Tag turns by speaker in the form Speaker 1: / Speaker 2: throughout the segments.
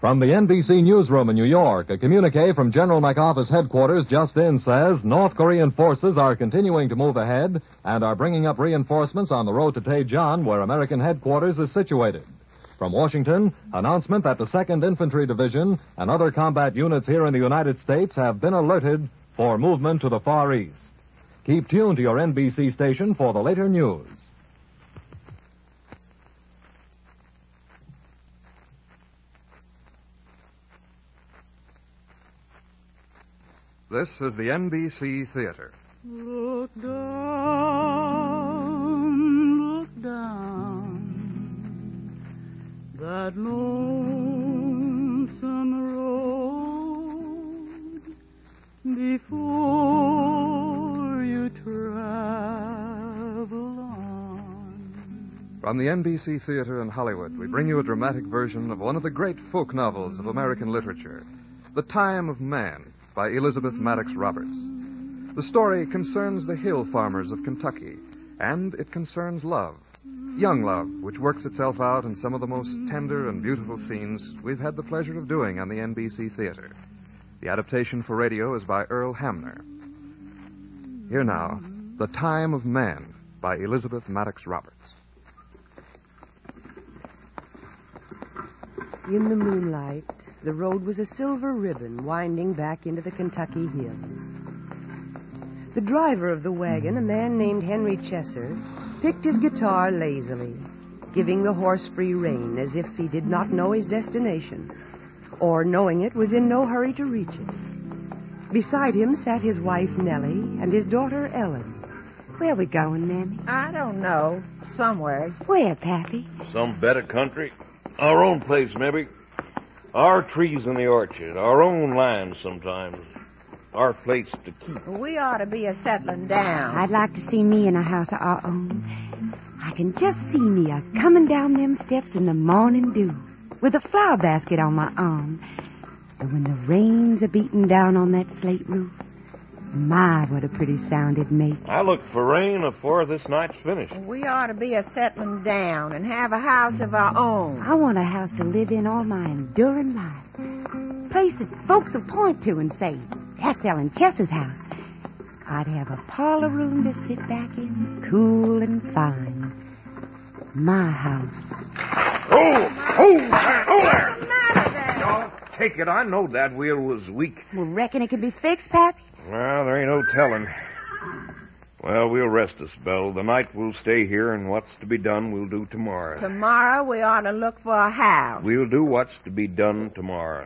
Speaker 1: From the NBC newsroom in New York, a communique from General MacArthur's headquarters just in says North Korean forces are continuing to move ahead and are bringing up reinforcements on the road to Daejeon, where American headquarters is situated. From Washington, announcement that the 2nd Infantry Division and other combat units here in the United States have been alerted for movement to the Far East. Keep tuned to your NBC station for the later news.
Speaker 2: This is the NBC Theater.
Speaker 3: Look down, that lonesome road before you travel on.
Speaker 2: From the NBC Theater in Hollywood, we bring you a dramatic version of one of the great folk novels of American literature, The Time of Man, by Elizabeth Maddox Roberts. The story concerns the hill farmers of Kentucky, and it concerns love. Young love, which works itself out in some of the most tender and beautiful scenes we've had the pleasure of doing on the NBC Theater. The adaptation for radio is by Earl Hamner. Here now, The Time of Man, by Elizabeth Maddox Roberts.
Speaker 4: In the moonlight, the road was a silver ribbon winding back into the Kentucky hills. The driver of the wagon, a man named Henry Chesser, picked his guitar lazily, giving the horse free rein as if he did not know his destination, or knowing it was in no hurry to reach it. Beside him sat his wife Nellie and his daughter Ellen.
Speaker 5: Where we going, Mammy?
Speaker 6: I don't know. Somewhere.
Speaker 5: Where, Pappy?
Speaker 7: Some better country. Our own place, maybe. Our trees in the orchard. Our own land sometimes. Our place to keep.
Speaker 6: We ought to be a-settling down.
Speaker 5: I'd like to see me in a house of our own. I can just see me a-coming down them steps in the morning dew with a flower basket on my arm. And when the rains are beating down on that slate roof, my, what a pretty sound it'd make.
Speaker 7: I look for rain afore this night's finished.
Speaker 6: We ought to be a-settling down and have a house of our own.
Speaker 5: I want a house to live in all my enduring life. Place that folks will point to and say, that's Ellen Chess's house. I'd have a parlor room to sit back in, cool and fine. My house.
Speaker 7: Oh there!
Speaker 6: What's the matter there?
Speaker 7: Oh, take it. I know that wheel was weak.
Speaker 5: Well, reckon it can be fixed, Pappy?
Speaker 7: Well, there ain't no telling. Well, we'll rest a spell. The night we'll stay here, and what's to be done we'll do tomorrow.
Speaker 6: Tomorrow we ought to look for a house.
Speaker 7: We'll do what's to be done tomorrow.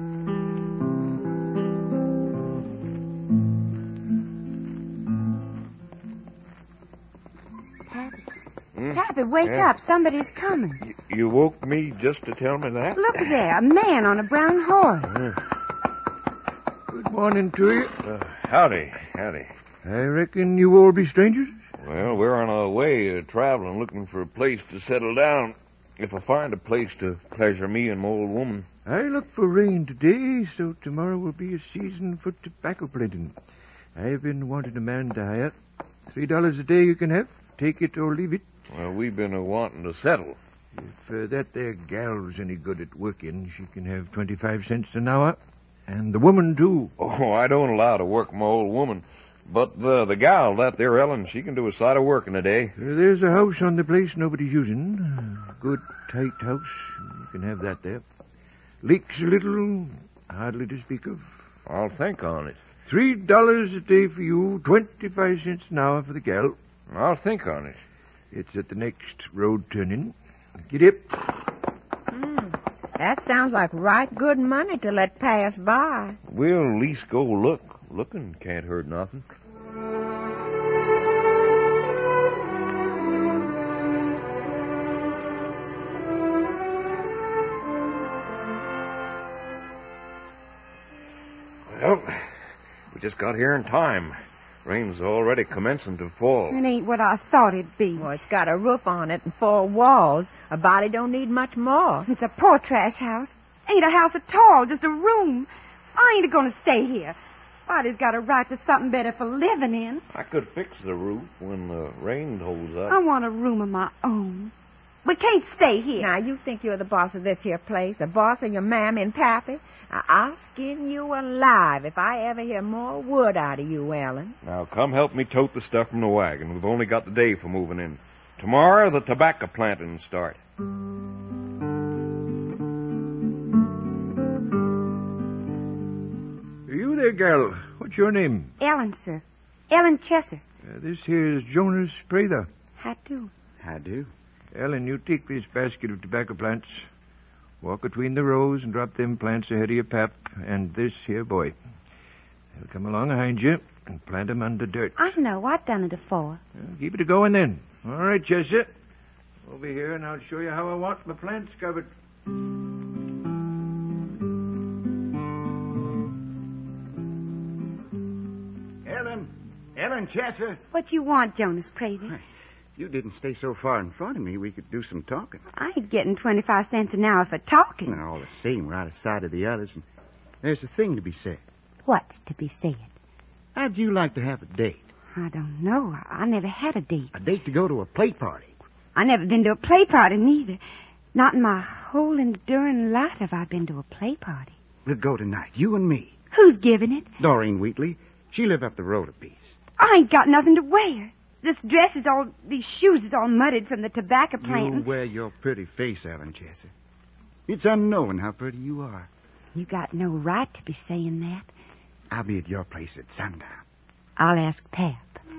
Speaker 5: Pappy, wake up. Somebody's coming.
Speaker 7: You woke me just to tell me that?
Speaker 5: Look there, a man on a brown horse.
Speaker 8: Good morning to you.
Speaker 7: Howdy.
Speaker 8: I reckon you all be strangers?
Speaker 7: Well, we're on our way traveling, looking for a place to settle down. If I find a place to pleasure me and my old woman.
Speaker 8: I look for rain today, so tomorrow will be a season for tobacco planting. I've been wanting a man to hire. $3 a day you can have. Take it or leave it.
Speaker 7: Well, we've been wanting to settle.
Speaker 8: If that there gal's any good at working, she can have 25 cents an hour. And the woman, too.
Speaker 7: Oh, I don't allow to work my old woman. But the gal, that there Ellen, she can do a sight of work in a day.
Speaker 8: There's a house on the place nobody's using. Good, tight house. You can have that there. Leaks a little, hardly to speak of.
Speaker 7: I'll think on it.
Speaker 8: $3 a day for you, 25 cents an hour for the gal.
Speaker 7: I'll think on it.
Speaker 8: It's at the next road turning. Get up.
Speaker 6: That sounds like right good money to let pass by.
Speaker 7: We'll at least go look. Looking can't hurt nothing. Well, we just got here in time. Rain's already commencing to fall.
Speaker 5: It ain't what I thought it'd be.
Speaker 6: Well, it's got a roof on it and 4 walls. A body don't need much more.
Speaker 5: It's a poor trash house. Ain't a house at all, just a room. I ain't gonna stay here. Body's got a right to something better for living in.
Speaker 7: I could fix the roof when the rain holds up.
Speaker 5: I want a room of my own. We can't stay here.
Speaker 6: Now, you think you're the boss of this here place, the boss of your mammy and pappy? Now, I'll skin you alive if I ever hear more word out of you, Ellen.
Speaker 7: Now, come help me tote the stuff from the wagon. We've only got the day for moving in. Tomorrow, the tobacco planting will start.
Speaker 8: You there, gal. What's your name?
Speaker 5: Ellen, sir. Ellen Chesser.
Speaker 8: This here is Jonas Prather.
Speaker 5: How do?
Speaker 9: I do.
Speaker 8: Ellen, you take this basket of tobacco plants, walk between the rows and drop them plants ahead of your pap and this here boy. They'll come along behind you and plant 'em under dirt.
Speaker 5: I know. I've done it before.
Speaker 8: Keep it a-going then. All right, Chester. Over here and I'll show you how I want my plants covered.
Speaker 9: Ellen Chesser.
Speaker 5: What you want, Jonas Prather?
Speaker 9: You didn't stay so far in front of me, we could do some talking.
Speaker 5: I ain't getting 25 cents an hour for talking.
Speaker 9: Now, all the same, we're out of sight of the others, and there's a thing to be said.
Speaker 5: What's to be said?
Speaker 9: How'd you like to have a date?
Speaker 5: I don't know. I never had a date.
Speaker 9: A date to go to a play party.
Speaker 5: I never been to a play party, neither. Not in my whole enduring life have I been to a play party.
Speaker 9: We'll go tonight, you and me.
Speaker 5: Who's giving it?
Speaker 9: Doreen Wheatley. She live up the road a piece.
Speaker 5: I ain't got nothing to wear. This dress is all, these shoes is all mudded from the tobacco planting.
Speaker 9: You wear your pretty face, Ellen Chesser. It's unknown how pretty you are.
Speaker 5: You got no right to be saying that.
Speaker 9: I'll be at your place at sundown.
Speaker 5: I'll ask Pap.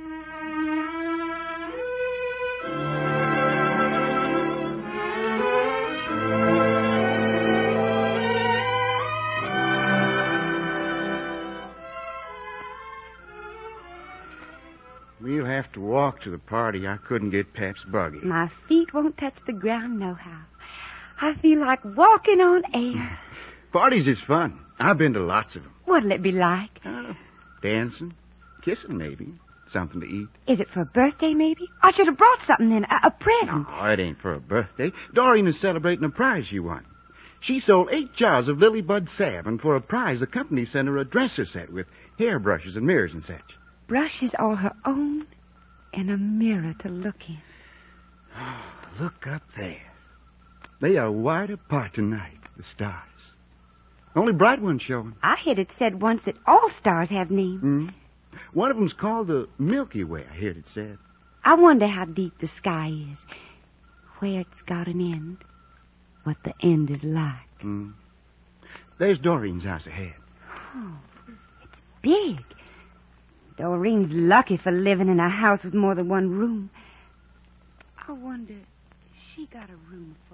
Speaker 9: We'll have to walk to the party. I couldn't get Pap's buggy.
Speaker 5: My feet won't touch the ground nohow. I feel like walking on air.
Speaker 9: Parties is fun. I've been to lots of them.
Speaker 5: What'll it be like?
Speaker 9: Dancing, kissing maybe, something to eat.
Speaker 5: Is it for a birthday maybe? I should have brought something then, a present.
Speaker 9: No, it ain't for a birthday. Doreen is celebrating a prize she won. She sold 8 jars of Lily Bud salve, and for a prize the company sent her a dresser set with hairbrushes and mirrors and such.
Speaker 5: Brushes all her own and a mirror to look in.
Speaker 9: Oh, look up there. They are wide apart tonight, the stars. Only bright one's showing.
Speaker 5: I heard it said once that all stars have names.
Speaker 9: Mm-hmm. One of them's called the Milky Way, I heard it said.
Speaker 5: I wonder how deep the sky is, where it's got an end, what the end is like.
Speaker 9: Mm. There's Doreen's house ahead.
Speaker 5: Oh, it's big. Doreen's lucky for living in a house with more than one room. I wonder if she got a room for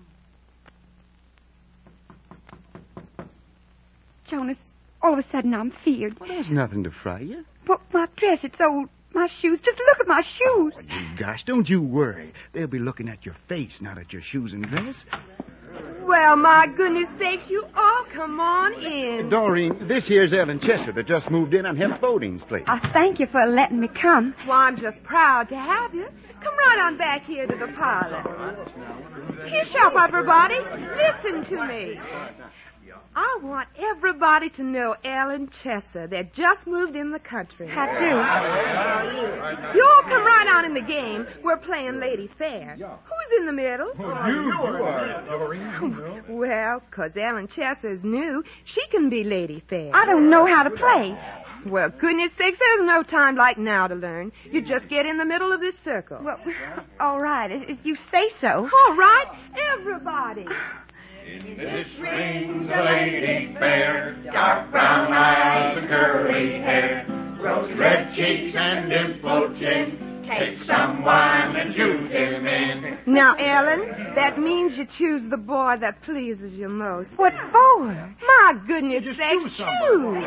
Speaker 5: her own. Jonas, all of a sudden I'm feared.
Speaker 9: Well, there's nothing to frighten you.
Speaker 5: But my dress, it's old. My shoes, just look at my shoes.
Speaker 9: Oh, you gosh, don't you worry. They'll be looking at your face, not at your shoes and dress.
Speaker 4: Well, my goodness sakes, you all come on in.
Speaker 9: Doreen, this here's Ellen Chester that just moved in on Hep Boding's place.
Speaker 5: I thank you for letting me come.
Speaker 4: Well, I'm just proud to have you. Come right on back here to the parlor. Here, shop, everybody. Listen to me. I want everybody to know Ellen Chesser. They just moved in the country.
Speaker 5: I do.
Speaker 4: You all come right on in the game. We're playing Lady Fair. Who's in the middle?
Speaker 10: You are, Doreen.
Speaker 4: Well, 'cause Ellen Chesser's new, she can be Lady Fair.
Speaker 5: I don't know how to play.
Speaker 4: Well, goodness sakes, there's no time like now to learn. You just get in the middle of this circle.
Speaker 5: Well, all right, if you say so.
Speaker 4: All right, everybody.
Speaker 10: In this rings a lady fair, dark brown eyes and curly hair, rose red cheeks and dimpled chin. Take some wine and choose him in.
Speaker 4: Now, Ellen, that means you choose the boy that pleases you most.
Speaker 5: What for?
Speaker 4: My goodness sakes, choose.
Speaker 5: Well,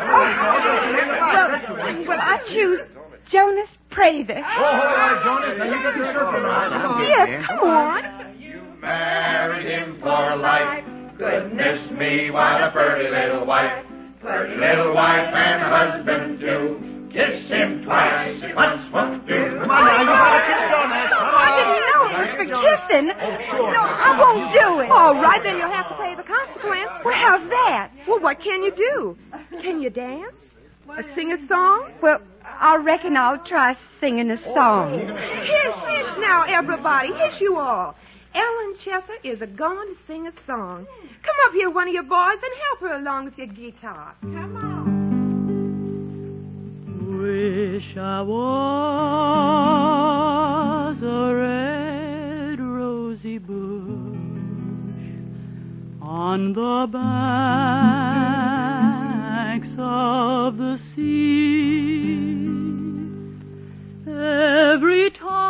Speaker 5: I choose Jonas Prather.
Speaker 10: Oh, Jonas, now you got the circle right.
Speaker 4: Yes, come on.
Speaker 10: You married him for life. Goodness me, what a pretty little wife. Pretty little wife and a husband too. Kiss him twice, if once won't do. Come on now, you gotta kiss Jonas.
Speaker 5: I didn't know it was for kissing.
Speaker 10: Oh, sure.
Speaker 5: No, I won't do it.
Speaker 4: All right, then you'll have to pay the consequence.
Speaker 5: Well, how's that?
Speaker 4: Well, what can you do? Can you dance? Sing a song?
Speaker 5: Well, I reckon I'll try singing a song.
Speaker 4: Hish, hish now, everybody. Hish you all.
Speaker 11: Ellen Chesser is going to sing a song. Come up here, one of your boys, and help her along with your guitar. Come on.
Speaker 3: Wish I was a red rosy bush on the banks of the sea. Every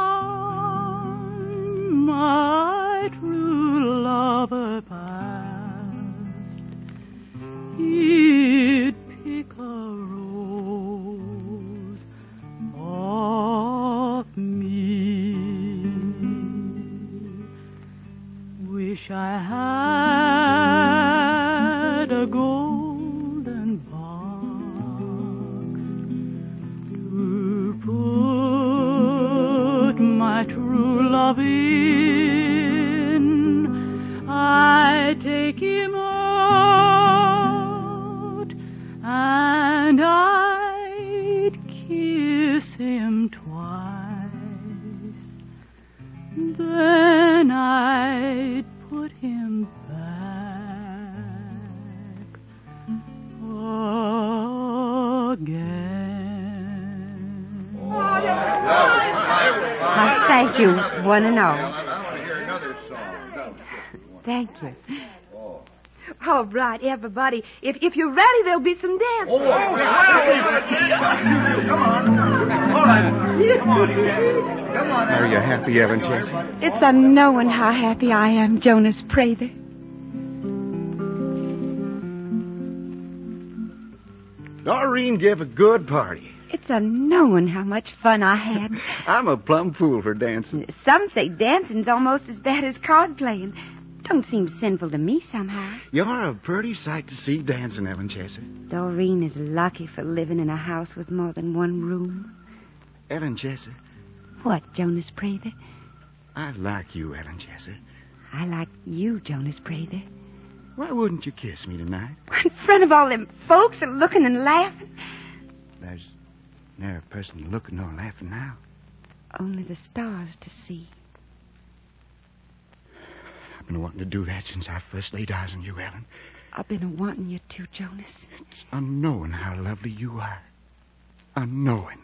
Speaker 3: time my true lover passed, he'd pick a rose off me. Wish I had a golden box to put my true love in. I'd take him out and I'd kiss him twice. Then I'd put him back again.
Speaker 5: Thank you, one and all. Thank you.
Speaker 11: All right, everybody. If you're ready, there'll be some dancing.
Speaker 9: Come on. All right. Come on. Are you happy, Ellen Chesser?
Speaker 5: It's a knowing how happy I am, Jonas Prather.
Speaker 9: Doreen gave a good party.
Speaker 5: It's a knowing how much fun I had.
Speaker 9: I'm a plumb fool for dancing.
Speaker 5: Some say dancing's almost as bad as card playing. Don't seem sinful to me somehow.
Speaker 9: You're a pretty sight to see dancing, Ellen Chesser.
Speaker 5: Doreen is lucky for living in a house with more than one room.
Speaker 9: Ellen Chesser,
Speaker 5: What, Jonas Prather?
Speaker 9: I like you, Ellen Chesser.
Speaker 5: I like you, Jonas Prather.
Speaker 9: Why wouldn't you kiss me tonight?
Speaker 5: In front of all them folks and looking and laughing.
Speaker 9: There's never a person looking or laughing now.
Speaker 5: Only the stars to see.
Speaker 9: I've been wanting to do that since I first laid eyes on you, Ellen.
Speaker 5: I've been wanting you to, Jonas.
Speaker 9: It's unknowing how lovely you are. Unknowing.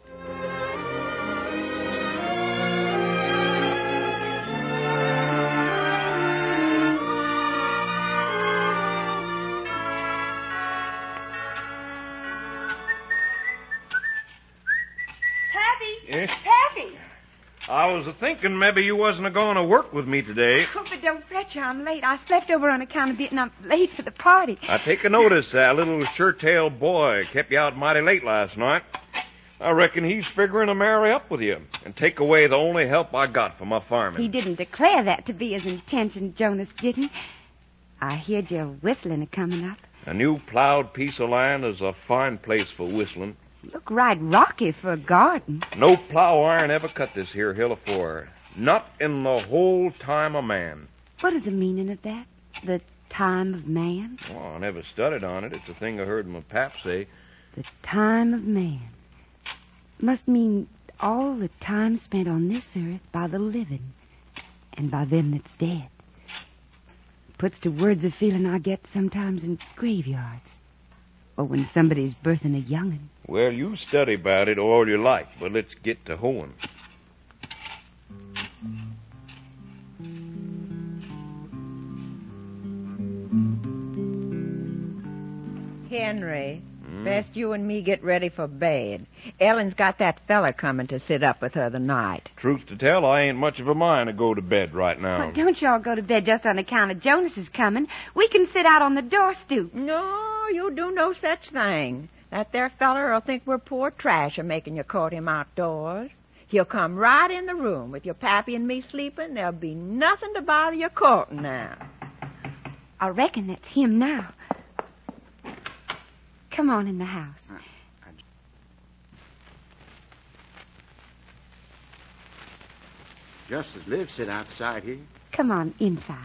Speaker 7: Yes?
Speaker 11: Pappy!
Speaker 7: I was thinking maybe you wasn't going to work with me today.
Speaker 5: Oh, but don't fret you, I'm late. I slept over on account of being up late for the party.
Speaker 7: I take a notice that little sure-tailed boy kept you out mighty late last night. I reckon he's figuring to marry up with you and take away the only help I got from my farming.
Speaker 5: He didn't declare that to be his intention, Jonas didn't. I heard you whistling a coming up.
Speaker 7: A new plowed piece of land is a fine place for whistling.
Speaker 5: Look right rocky for a garden.
Speaker 7: No plow iron ever cut this here hill afore. Not in the whole time of man.
Speaker 5: What is the meaning of that? The time of man?
Speaker 7: Well, I never studied on it. It's a thing I heard my pap say.
Speaker 5: The time of man. Must mean all the time spent on this earth by the living and by them that's dead. Puts to words a feeling I get sometimes in graveyards or when somebody's birthing a young'un.
Speaker 7: Well, you study about it all you like, but let's get to hoeing.
Speaker 6: Henry, best you and me get ready for bed. Ellen's got that fella coming to sit up with her tonight.
Speaker 7: Truth to tell, I ain't much of a mind to go to bed right now.
Speaker 5: Well, don't y'all go to bed just on account of Jonas's coming. We can sit out on the door stoop.
Speaker 6: No, you do no such thing. That there feller'll think we're poor trash making you court him outdoors. He'll come right in the room with your pappy and me sleeping. There'll be nothing to bother your courting now.
Speaker 5: I reckon that's him now. Come on in the house.
Speaker 9: Just as Liv sit outside here.
Speaker 5: Come on inside.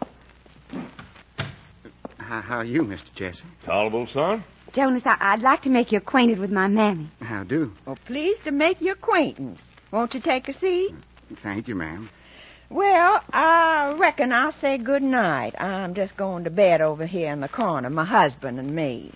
Speaker 9: How are you, Mr. Chesser?
Speaker 7: Tolerable, son?
Speaker 5: Jonas, I'd like to make you acquainted with my mammy.
Speaker 9: How do?
Speaker 6: Well, pleased to make your acquaintance. Won't you take a seat?
Speaker 9: Thank you, ma'am.
Speaker 6: Well, I reckon I'll say good night. I'm just going to bed over here in the corner, my husband and me.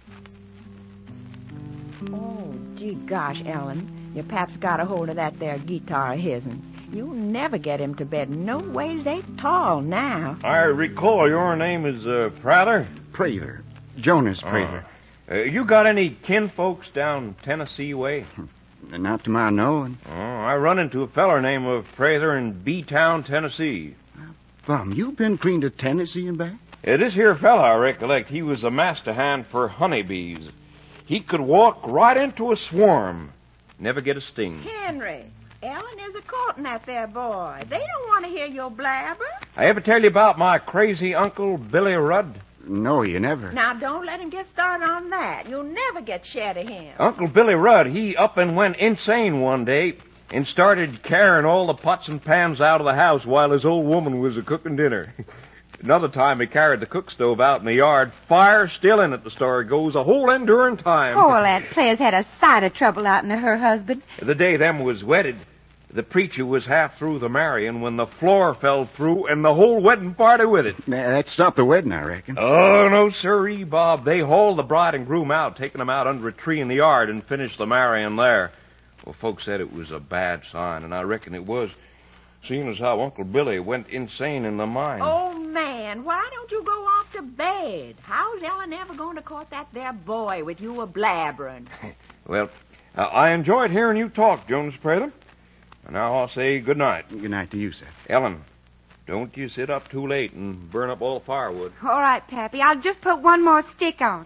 Speaker 6: Oh, gee gosh, Ellen, your pap's got a hold of that there guitar of his'n. You'll never get him to bed. No ways ain't tall now.
Speaker 7: I recall your name is Prather?
Speaker 9: Prather. Jonas Prather.
Speaker 7: You got any kinfolks down Tennessee way?
Speaker 9: Not to my knowing.
Speaker 7: Oh, I run into a feller named Prather in B-Town, Tennessee.
Speaker 9: Bum, you been clean to Tennessee and back?
Speaker 7: This here fella, I recollect, he was a master hand for honeybees. He could walk right into a swarm, never get a sting.
Speaker 6: Henry, Ellen is a-courting that there boy. They don't want to hear your blabber.
Speaker 7: I ever tell you about my crazy uncle, Billy Rudd?
Speaker 9: No, you never.
Speaker 6: Now, don't let him get started on that. You'll never get shed of him.
Speaker 7: Uncle Billy Rudd, he up and went insane one day and started carrying all the pots and pans out of the house while his old woman was a-cooking dinner. Another time he carried the cook stove out in the yard. Fire still in it, the story goes, a whole enduring time.
Speaker 5: Oh, well, that player's had a sight of trouble out in her husband.
Speaker 7: The day them was wedded, the preacher was half through the marrying when the floor fell through and the whole wedding party with it.
Speaker 9: That stopped the wedding, I reckon.
Speaker 7: Oh, no, sirree, Bob. They hauled the bride and groom out, taking them out under a tree in the yard and finished the marrying there. Well, folks said it was a bad sign, and I reckon it was, seeing as how Uncle Billy went insane in the mind.
Speaker 6: Oh, man, why don't you go off to bed? How's Ellen ever going to court that there boy with you a-blabbering?
Speaker 7: Well, I enjoyed hearing you talk, Jonas Prather. And now I'll say good night.
Speaker 9: Good night to you, sir.
Speaker 7: Ellen, don't you sit up too late and burn up all the firewood.
Speaker 5: All right, Pappy. I'll just put one more stick on.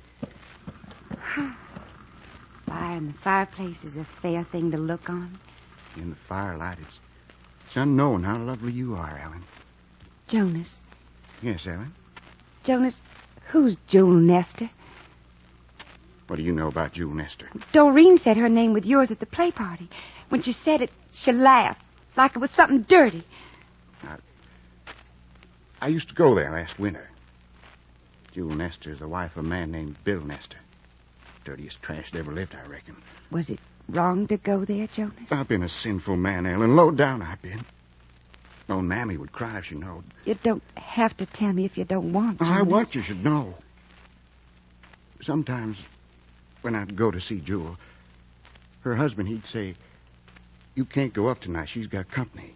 Speaker 5: Fire in the fireplace is a fair thing to look on.
Speaker 9: In the firelight, it's unknown how lovely you are, Ellen.
Speaker 5: Jonas.
Speaker 9: Yes, Ellen?
Speaker 5: Jonas, who's Jewel Nestor?
Speaker 9: What do you know about Jewel Nestor?
Speaker 5: Doreen said her name with yours at the play party. When she said it, she laughed, like it was something dirty.
Speaker 9: I used to go there last winter. Jewel Nestor is the wife of a man named Bill Nestor. Dirtiest trash that ever lived, I reckon.
Speaker 5: Was it wrong to go there, Jonas?
Speaker 9: I've been a sinful man, Ellen. Low down I've been. Old Mammy would cry if she knowed.
Speaker 5: You don't have to tell me if you don't want to.
Speaker 9: I want you should know. Sometimes, when I'd go to see Jewel, her husband, he'd say, "You can't go up tonight. She's got company."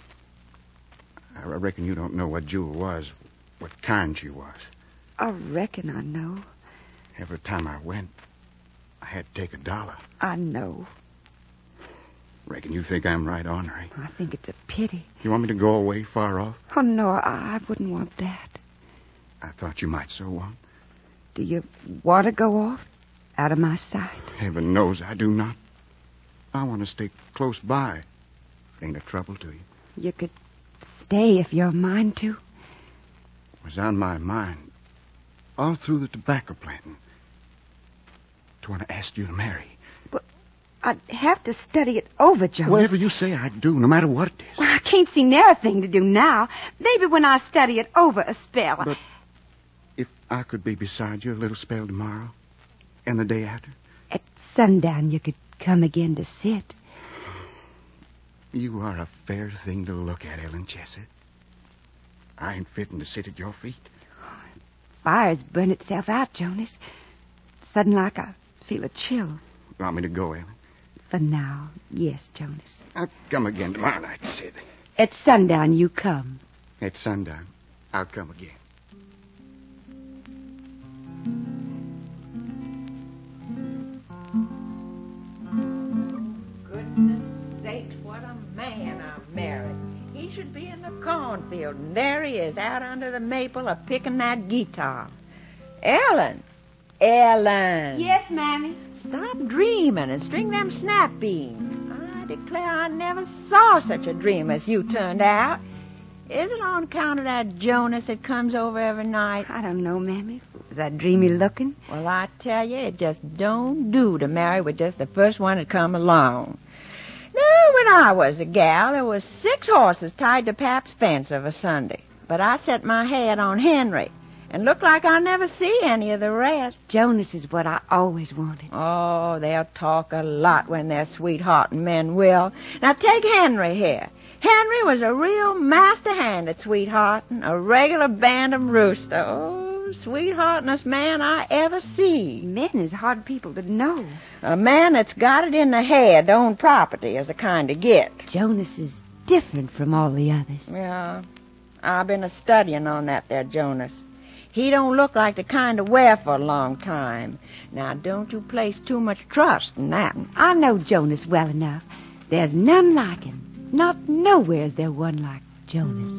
Speaker 9: I reckon you don't know what Jewel was, what kind she was.
Speaker 5: I reckon I know.
Speaker 9: Every time I went, I had to take $1.
Speaker 5: I know.
Speaker 9: Reckon you think I'm right ornery.
Speaker 5: I think it's a pity.
Speaker 9: You want me to go away far off?
Speaker 5: Oh, no, I wouldn't want that.
Speaker 9: I thought you might so want.
Speaker 5: Do you want to go off? Out of my sight?
Speaker 9: Heaven knows I do not. I want to stay close by. If it ain't a trouble to you.
Speaker 5: You could stay if you're mine to.
Speaker 9: It was on my mind all through the tobacco planting to want to ask you to marry.
Speaker 5: But I'd have to study it over, Jonas.
Speaker 9: Whatever you say, I do, no matter what it is.
Speaker 5: Well, I can't see nary thing to do now. Maybe when I study it over a spell.
Speaker 9: But if I could be beside you a little spell tomorrow and the day after.
Speaker 5: At sundown, you could come again to sit.
Speaker 9: You are a fair thing to look at, Ellen Chesser. I ain't fitting to sit at your feet.
Speaker 5: Fire's burned itself out, Jonas. Sudden like I feel a chill.
Speaker 9: Want me to go, Ellen?
Speaker 5: For now, yes, Jonas.
Speaker 9: I'll come again tomorrow night, Sid.
Speaker 5: At sundown, you come.
Speaker 9: At sundown, I'll come again.
Speaker 6: Goodness sakes, what a man I've married. He should be in the cornfield, and there he is, out under the maple, a-picking that guitar. Ellen! Ellen!
Speaker 5: Yes, Mammy?
Speaker 6: Stop dreaming and string them snap beans. I declare I never saw such a dream as you turned out. Is it on account of that Jonas that comes over every night?
Speaker 5: I don't know, Mammy. Was I dreamy looking?
Speaker 6: Well, I tell you, it just don't do to marry with just the first one that come along. Now, when I was a gal, there was 6 horses tied to Pap's fence of a Sunday. But I set my head on Henry, and looked like I never see any of the rest.
Speaker 5: Jonas is what I always wanted.
Speaker 6: Oh, they'll talk a lot when they're sweethearting, men will. Now, take Henry here. Henry was a real master hand at sweethearting, a regular bantam rooster. Oh, sweetheartingest man I ever see.
Speaker 5: Men is hard people to know.
Speaker 6: A man that's got it in the head to own property is a kind to get.
Speaker 5: Jonas is different from all the others.
Speaker 6: Yeah, I've been a-studying on that there Jonas. He don't look like the kind to wear for a long time. Now, don't you place too much trust in that.
Speaker 5: I know Jonas well enough. There's none like him. Not nowhere is there one like Jonas.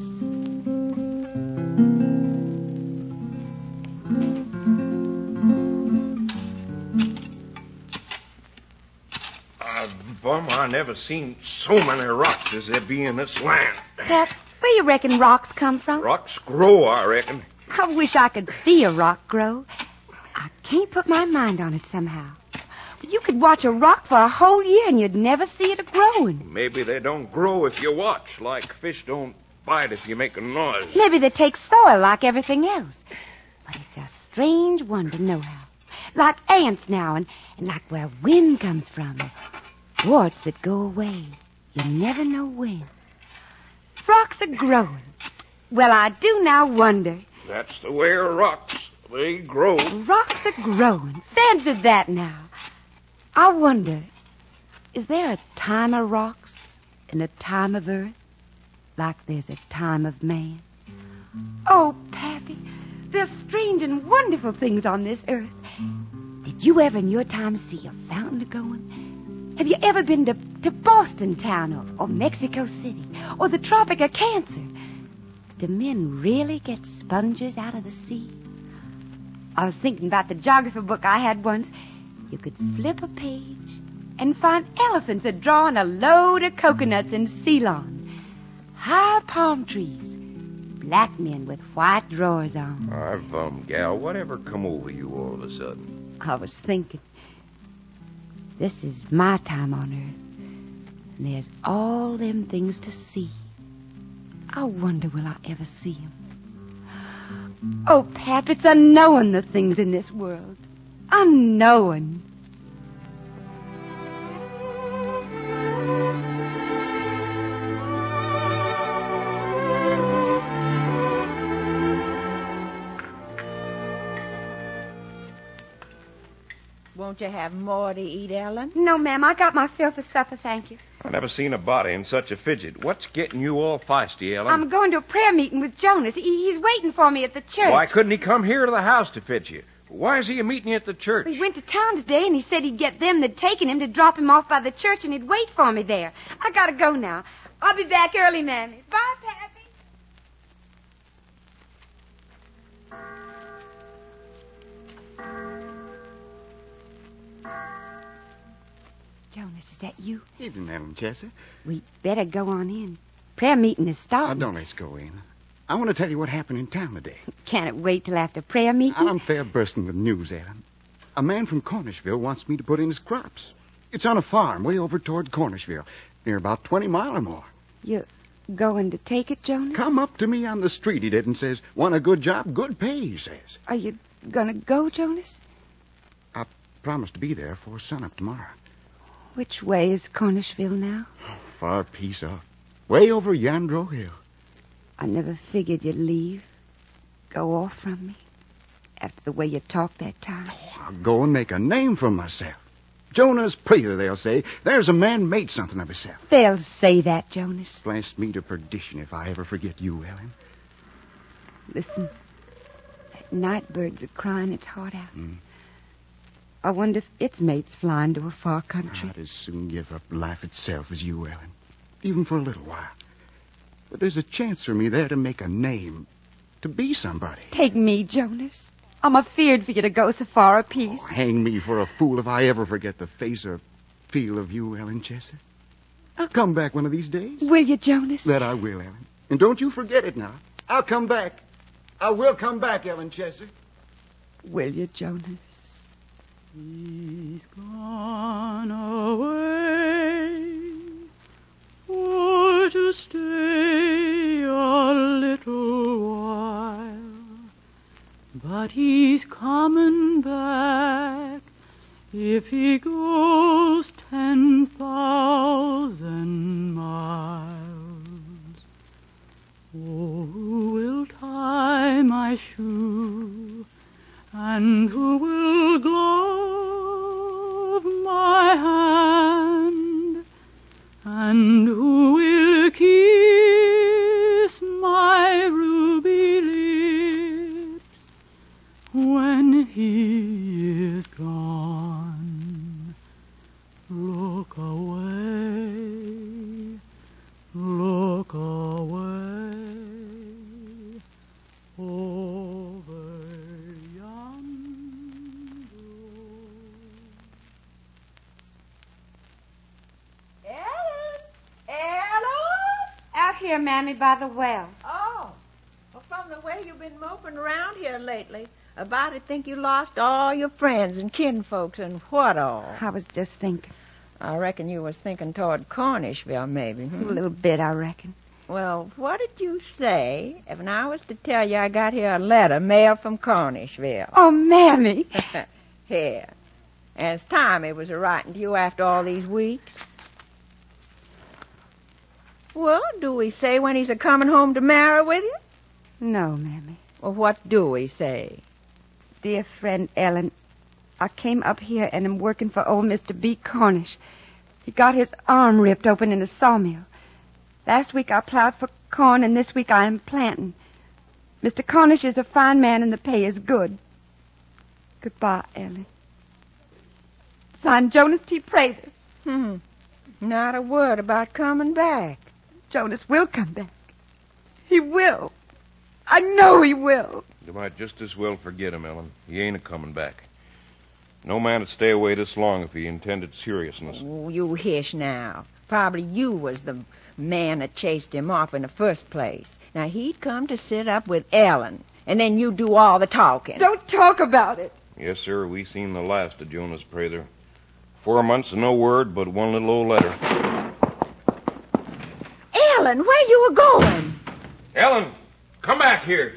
Speaker 7: Bum, I never seen so many rocks as there be in this land.
Speaker 5: Pep, where you reckon rocks come from?
Speaker 7: Rocks grow, I reckon.
Speaker 5: I wish I could see a rock grow. I can't put my mind on it somehow. You could watch a rock for a whole year and you'd never see it a-growing.
Speaker 7: Maybe they don't grow if you watch, like fish don't bite if you make a noise.
Speaker 5: Maybe they take soil like everything else. But it's a strange wonder, nohow. Like ants now, and like where wind comes from. Warts that go away. You never know when. Rocks are growing. Well, I do now wonder.
Speaker 7: That's the way of rocks. They grow.
Speaker 5: Rocks are growing. Fancy that now. I wonder, is there a time of rocks and a time of earth like there's a time of man? Oh, Pappy, there's strange and wonderful things on this earth. Did you ever in your time see a fountain going? Have you ever been to Boston town or Mexico City or the Tropic of Cancer? Do men really get sponges out of the sea? I was thinking about the geography book I had once. You could flip a page and find elephants a-drawing a load of coconuts in Ceylon. High palm trees. Black men with white drawers on.
Speaker 7: Gal, whatever come over you all of a sudden?
Speaker 5: I was thinking, this is my time on earth. And there's all them things to see. I wonder will I ever see 'em. Oh, Pap, it's unknowing the things in this world. Unknowing.
Speaker 6: Won't you have more to eat, Ellen?
Speaker 5: No, ma'am, I got my fill for supper, thank you.
Speaker 7: I never seen a body in such a fidget. What's getting you all feisty, Ellen?
Speaker 5: I'm going to a prayer meeting with Jonas. He's waiting for me at the church.
Speaker 7: Why couldn't he come here to the house to fit you? Why is he a meeting at the church?
Speaker 5: He went to town today, and he said he'd get them that'd taken him to drop him off by the church, and he'd wait for me there. I gotta go now. I'll be back early, Mammy. Bye, Pappy. Jonas, is that you?
Speaker 9: Evening, Ellen Chester.
Speaker 5: We better go on in. Prayer meeting is starting.
Speaker 9: Don't let's go in. I want to tell you what happened in town today.
Speaker 5: Can't it wait till after prayer meeting?
Speaker 9: I'm fair bursting with news, Ellen. A man from Cornishville wants me to put in his crops. It's on a farm way over toward Cornishville, near about 20 miles or more.
Speaker 5: You going to take it, Jonas?
Speaker 9: Come up to me on the street, he did, and says, want a good job, good pay, he says.
Speaker 5: Are you going to go, Jonas?
Speaker 9: I promised to be there for sunup tomorrow.
Speaker 5: Which way is Cornishville now?
Speaker 9: Far piece off. Way over Yandro Hill.
Speaker 5: I never figured you'd leave. Go off from me. After the way you talked that time.
Speaker 9: I'll go and make a name for myself. Jonas Prater, they'll say. There's a man made something of himself.
Speaker 5: They'll say that, Jonas.
Speaker 9: Blast me to perdition if I ever forget you, Ellen.
Speaker 5: Listen. That night bird's a-crying its heart out. I wonder if its mate's flying to a far country.
Speaker 9: I'd as soon give up life itself as you, Ellen. Even for a little while. But there's a chance for me there to make a name. To be somebody.
Speaker 5: Take me, Jonas. I'm afeard for you to go so far apiece.
Speaker 9: Oh, hang me for a fool if I ever forget the face or feel of you, Ellen Chester. I'll come back one of these days.
Speaker 5: Will you, Jonas?
Speaker 9: That I will, Ellen. And don't you forget it now. I'll come back. I will come back, Ellen Chester.
Speaker 5: Will you, Jonas?
Speaker 3: He's gone away for to stay a little while, but he's coming back if he goes 10,000 miles. Oh, who will tie my shoe, and who will glove my hand, and who will kiss my ruby lips when he is gone? Look away, look away, over yonder.
Speaker 6: Ellen?
Speaker 5: Out here, Mammy, by the well.
Speaker 6: Oh. Well, from the way you've been moping around here lately, about it think you lost all your friends and kinfolks and what all.
Speaker 5: I was just thinking.
Speaker 6: I reckon you was thinking toward Cornishville, maybe.
Speaker 5: A little bit, I reckon.
Speaker 6: Well, what did you say if I was to tell you I got here a letter mailed from Cornishville?
Speaker 5: Oh, Mammy.
Speaker 6: Here. And it's time it was a-writing to you after all these weeks. Well, do we say when he's a-coming home to marry with you?
Speaker 5: No, Mammy.
Speaker 6: Well, what do we say?
Speaker 5: Dear friend Ellen, I came up here and am working for old Mr. B. Cornish. He got his arm ripped open in a sawmill. Last week I plowed for corn, and this week I am planting. Mr. Cornish is a fine man, and the pay is good. Goodbye, Ellen. Signed, Jonas T. Prather.
Speaker 6: Not a word about coming back.
Speaker 5: Jonas will come back. He will. I know he will.
Speaker 7: You might just as well forget him, Ellen. He ain't a-coming back. No man would stay away this long if he intended seriousness.
Speaker 6: Oh, you hish now. Probably you was the man that chased him off in the first place. Now, he'd come to sit up with Ellen, and then you do all the talking.
Speaker 5: Don't talk about it.
Speaker 7: Yes, sir, we seen the last of Jonas Prather. 4 months and no word but one little old letter.
Speaker 6: Ellen, where you were going?
Speaker 7: Ellen, come back here.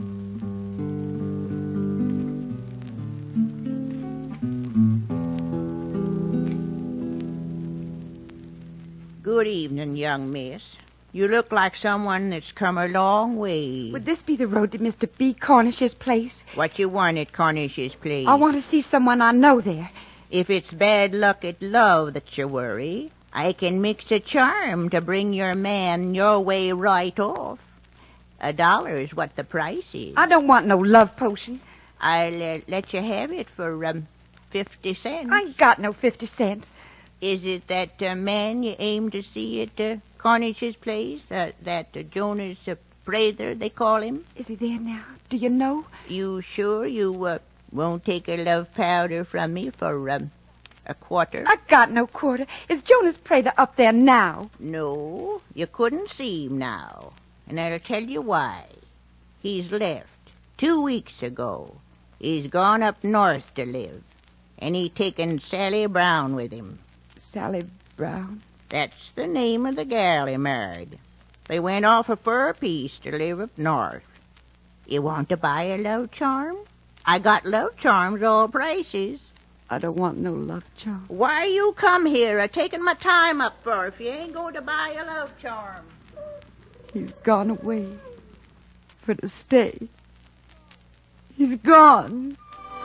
Speaker 12: Good evening, young miss. You look like someone that's come a long way.
Speaker 5: Would this be the road to Mr. B. Cornish's place?
Speaker 12: What you want at Cornish's place?
Speaker 5: I want to see someone I know there.
Speaker 12: If it's bad luck at love that you worry, I can mix a charm to bring your man your way right off. $1 is what the price is.
Speaker 5: I don't want no love potion.
Speaker 12: I'll let you have it for 50 cents.
Speaker 5: I ain't got no 50 cents.
Speaker 12: Is it that man you aim to see at Cornish's place? That Jonas Prather, they call him?
Speaker 5: Is he there now? Do you know?
Speaker 12: You sure you won't take a love powder from me for a quarter?
Speaker 5: I got no quarter. Is Jonas Prather up there now?
Speaker 12: No, you couldn't see him now. And I'll tell you why. He's left 2 weeks ago. He's gone up north to live. And he taken Sally Brown with him.
Speaker 5: Sally Brown?
Speaker 12: That's the name of the gal he married. They went off for a piece to live up north. You want to buy a love charm? I got love charms all prices.
Speaker 5: I don't want no love charm.
Speaker 12: Why you come here taking my time up for if you ain't going to buy a love charm?
Speaker 5: He's gone away for to stay. He's gone.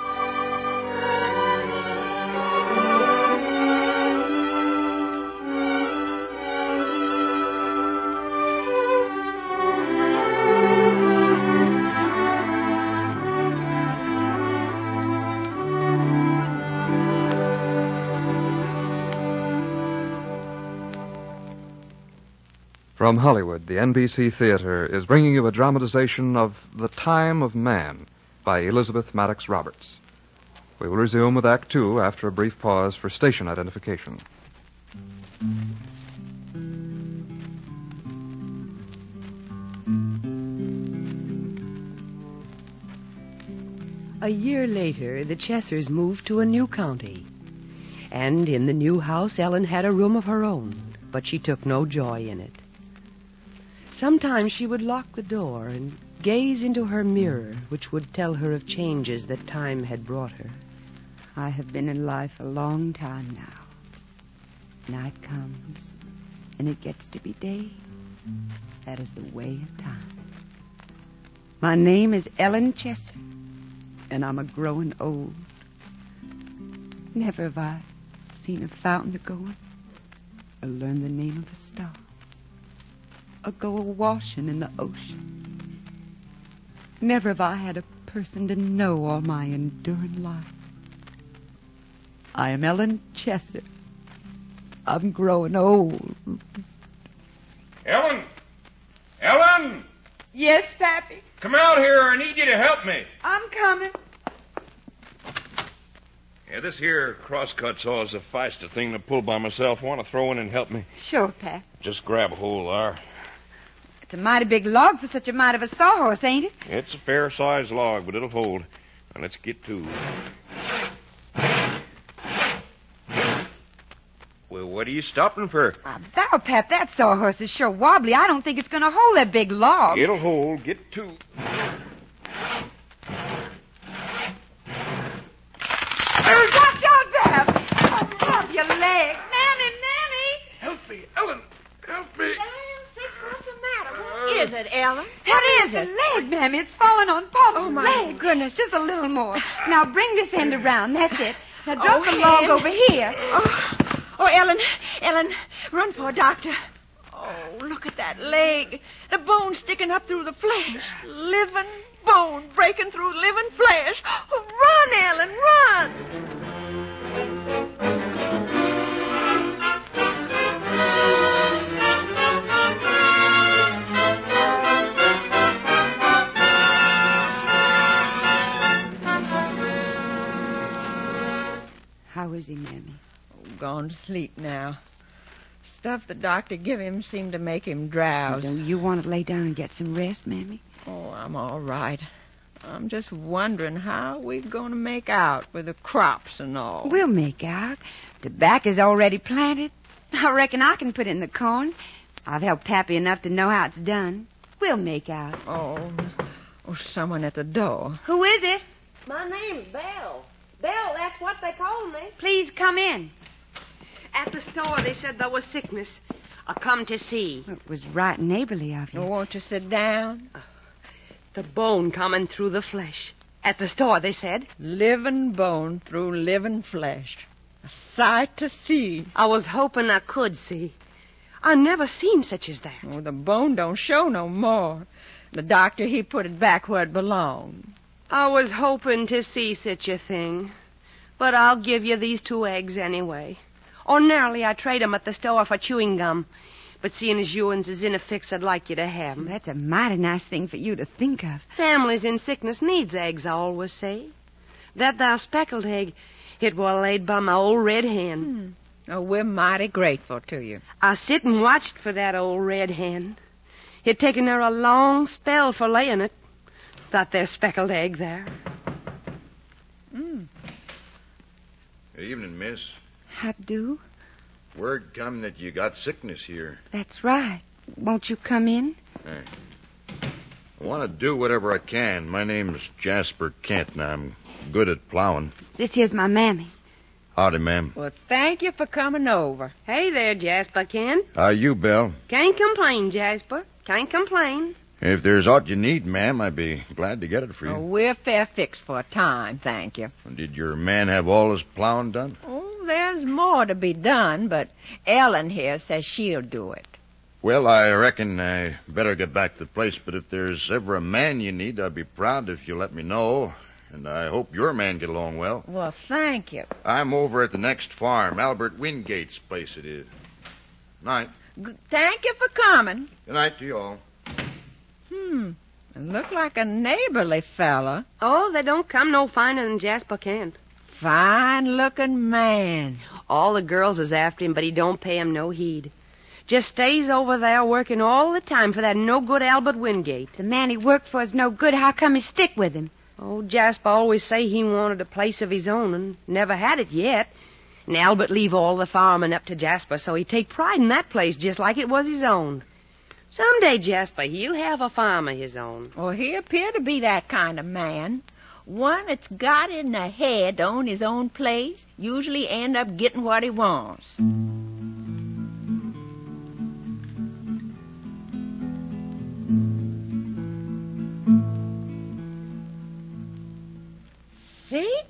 Speaker 2: From Hollywood, the NBC Theater is bringing you a dramatization of The Time of Man by Elizabeth Maddox Roberts. We will resume with Act Two after a brief pause for station identification.
Speaker 4: A year later, the Chessers moved to a new county. And in the new house, Ellen had a room of her own, but she took no joy in it. Sometimes she would lock the door and gaze into her mirror, which would tell her of changes that time had brought her.
Speaker 5: I have been in life a long time now. Night comes, and it gets to be day. That is the way of time. My name is Ellen Chesser, and I'm a-growing old. Never have I seen a fountain a-going, or learned the name of a star, or go a-washing in the ocean. Never have I had a person to know all my enduring life. I am Ellen Chesser. I'm growing old.
Speaker 7: Ellen! Ellen!
Speaker 11: Yes, Pappy?
Speaker 7: Come out here. I need you to help me.
Speaker 11: I'm coming.
Speaker 7: Yeah, this here crosscut saw is a faster thing to pull by myself. Want to throw in and help me?
Speaker 5: Sure, Pap.
Speaker 7: Just grab a hold there.
Speaker 5: It's a mighty big log for such a mite of a sawhorse, ain't it?
Speaker 7: It's a fair-sized log, but it'll hold. Now, let's get to. Well, what are you stopping for?
Speaker 5: Thou, Pap, that sawhorse is sure wobbly. I don't think it's going to hold that big log.
Speaker 7: It'll hold. Get to.
Speaker 5: Watch out, Pap! Help your leg. Mammy!
Speaker 7: Help me, Ellen! Help me!
Speaker 6: What's the matter? What is it, Ellen?
Speaker 5: What is it? The leg, Mammy. It's falling on Pop's
Speaker 6: Oh, my
Speaker 5: leg.
Speaker 6: goodness.
Speaker 5: Just a little more. Now bring this end around. That's it. Now drop the
Speaker 6: hand.
Speaker 5: log over here.
Speaker 6: Oh, Ellen, run for a doctor. Oh, look at that leg. The bone sticking up through the flesh. Living bone breaking through living flesh. Oh, run, Ellen, run.
Speaker 5: How is he, Mammy?
Speaker 6: Gone to sleep now. Stuff the doctor give him seemed to make him drowse.
Speaker 5: Don't you want to lay down and get some rest, Mammy?
Speaker 6: Oh, I'm all right. I'm just wondering how we're going to make out with the crops and all.
Speaker 5: We'll make out. Tobacco's already planted. I reckon I can put it in the corn. I've helped Pappy enough to know how it's done. We'll make out.
Speaker 6: Oh, someone at the door.
Speaker 5: Who is it?
Speaker 13: My name's Belle. Belle, that's what they call me.
Speaker 5: Please come in.
Speaker 13: At the store, they said there was sickness. I come to see.
Speaker 5: It was right neighborly of you.
Speaker 6: Oh, won't you sit down?
Speaker 13: The bone coming through the flesh. At the store, they said.
Speaker 6: Living bone through living flesh. A sight to see.
Speaker 13: I was hoping I could see. I never seen such as that.
Speaker 6: Oh, the bone don't show no more. The doctor, he put it back where it belonged.
Speaker 13: I was hoping to see such a thing. But I'll give you these 2 eggs anyway. Ordinarily, I trade 'em at the store for chewing gum. But seeing as you uns is in a fix, I'd like you to have 'em.
Speaker 5: That's a mighty nice thing for you to think of.
Speaker 13: Families in sickness needs eggs, I always say. That thou speckled egg, it was laid by my old red hen.
Speaker 6: Oh, we're mighty grateful to you.
Speaker 13: I sit and watched for that old red hen. It taken her a long spell for laying it. That there speckled egg there.
Speaker 14: Good evening, miss.
Speaker 5: How do?
Speaker 14: Word come that you got sickness here.
Speaker 5: That's right. Won't you come in?
Speaker 14: I want to do whatever I can. My name's Jasper Kent, and I'm good at plowing.
Speaker 5: This here's my mammy.
Speaker 14: Howdy, ma'am.
Speaker 6: Well, thank you for coming over.
Speaker 13: Hey there, Jasper Kent.
Speaker 14: How you, Belle?
Speaker 13: Can't complain, Jasper. Can't complain.
Speaker 14: If there's aught you need, ma'am, I'd be glad to get it for you.
Speaker 6: Oh, we're fair fixed for a time, thank you.
Speaker 14: Did your man have all his plowing done?
Speaker 6: Oh, there's more to be done, but Ellen here says she'll do it.
Speaker 14: Well, I reckon I better get back to the place, but if there's ever a man you need, I'd be proud if you let me know. And I hope your man get along well.
Speaker 6: Well, thank you.
Speaker 14: I'm over at the next farm, Albert Wingate's place it is. Night.
Speaker 6: Thank you for coming.
Speaker 14: Good night to you all.
Speaker 6: It looked like a neighborly fella.
Speaker 13: Oh, they don't come no finer than Jasper Kent.
Speaker 6: Fine-looking man.
Speaker 13: All the girls is after him, but he don't pay 'em no heed. Just stays over there working all the time for that no-good Albert Wingate.
Speaker 5: The man he worked for is no good. How come he stick with him?
Speaker 13: Oh, Jasper always say he wanted a place of his own and never had it yet. And Albert leave all the farming up to Jasper, so he take pride in that place just like it was his own. Someday, Jasper, he'll have a farm of his own.
Speaker 6: Well, he appeared to be that kind of man. One that's got in the head to own his own place usually end up getting what he wants.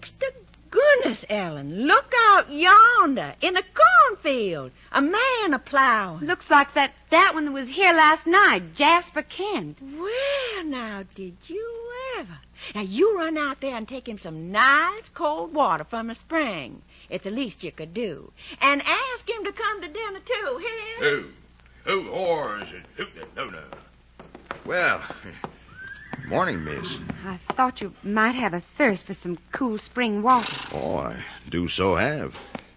Speaker 6: Sakes to goodness, Ellen, look out yonder in a cornfield. A man a-plowing.
Speaker 5: Looks like that one that was here last night, Jasper Kent.
Speaker 6: Well, now, did you ever? Now, you run out there and take him some nice cold water from a spring. It's the least you could do. And ask him to come to dinner, too, here.
Speaker 14: Who whores? No. Well, morning, miss.
Speaker 5: I thought you might have a thirst for some cool spring water.
Speaker 14: Oh, I do so have.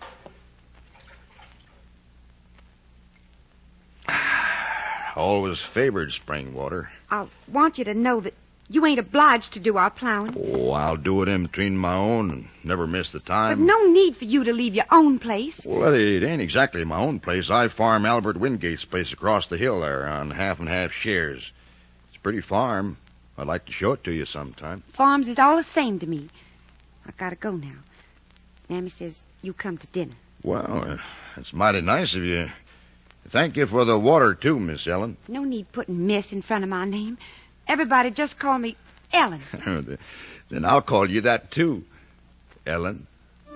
Speaker 14: Always favored spring water.
Speaker 5: I want you to know that you ain't obliged to do our plowing.
Speaker 14: Oh, I'll do it in between my own and never miss the time.
Speaker 5: But no need for you to leave your own place.
Speaker 14: Well, it ain't exactly my own place. I farm Albert Wingate's place across the hill there on half and half shares. It's a pretty farm. I'd like to show it to you sometime.
Speaker 5: Farms is all the same to me. I gotta go now. Mammy says you come to dinner.
Speaker 14: Well, that's mighty nice of you. Thank you for the water, too, Miss Ellen.
Speaker 5: No need putting Miss in front of my name. Everybody just call me Ellen.
Speaker 14: Then I'll call you that, too, Ellen.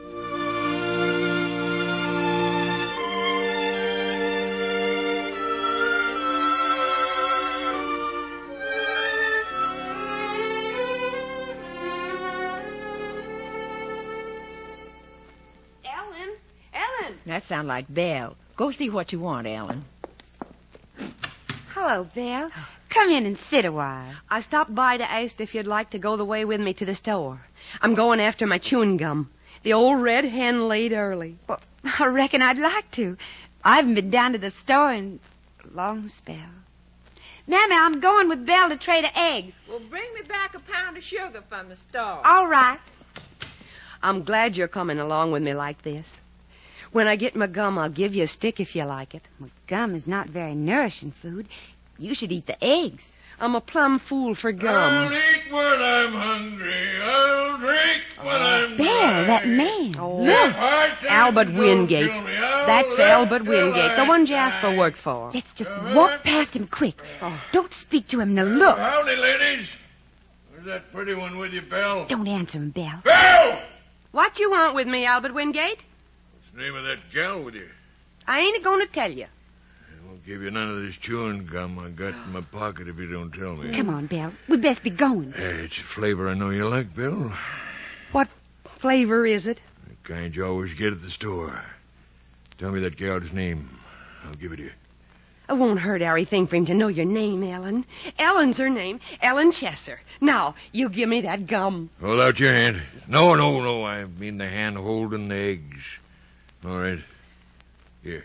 Speaker 6: Ellen! That sounds like Belle. Go see what you want, Ellen.
Speaker 5: Hello, Belle. Come in and sit a while.
Speaker 13: I stopped by to ask if you'd like to go the way with me to the store. I'm going after my chewing gum. The old red hen laid early.
Speaker 5: Well, I reckon I'd like to. I haven't been down to the store in a long spell. Mammy, I'm going with Belle to trade her eggs.
Speaker 6: Well, bring me back a pound of sugar from the store.
Speaker 5: All right.
Speaker 13: I'm glad you're coming along with me like this. When I get my gum, I'll give you a stick if you like it.
Speaker 5: Well, gum is not very nourishing food. You should eat the eggs.
Speaker 13: I'm a plumb fool for gum.
Speaker 10: I'll eat when I'm hungry. I'll drink when I'm
Speaker 5: Belle, that man.
Speaker 13: Oh, look. Albert Wingate. That's Albert Wingate, the one Jasper worked for.
Speaker 5: Let's just walk past him quick. Oh. Don't speak to him. Now look.
Speaker 10: Howdy, ladies. Where's that pretty one with you, Belle?
Speaker 5: Don't answer him, Belle.
Speaker 10: Belle!
Speaker 13: What you want with me, Albert Wingate?
Speaker 10: What's the name of that gal with you?
Speaker 13: I ain't going to tell you.
Speaker 10: I won't give you none of this chewing gum I got in my pocket if you don't tell me.
Speaker 5: Come on, Belle. We'd best be going.
Speaker 10: It's a flavor I know you like, Bill.
Speaker 13: What flavor is it?
Speaker 10: The kind you always get at the store. Tell me that gal's name. I'll give it to you.
Speaker 13: It won't hurt anything for him to know your name, Ellen. Ellen's her name, Ellen Chesser. Now, you give me that gum.
Speaker 10: Hold out your hand. No. I mean the hand holding the eggs. All right. Here.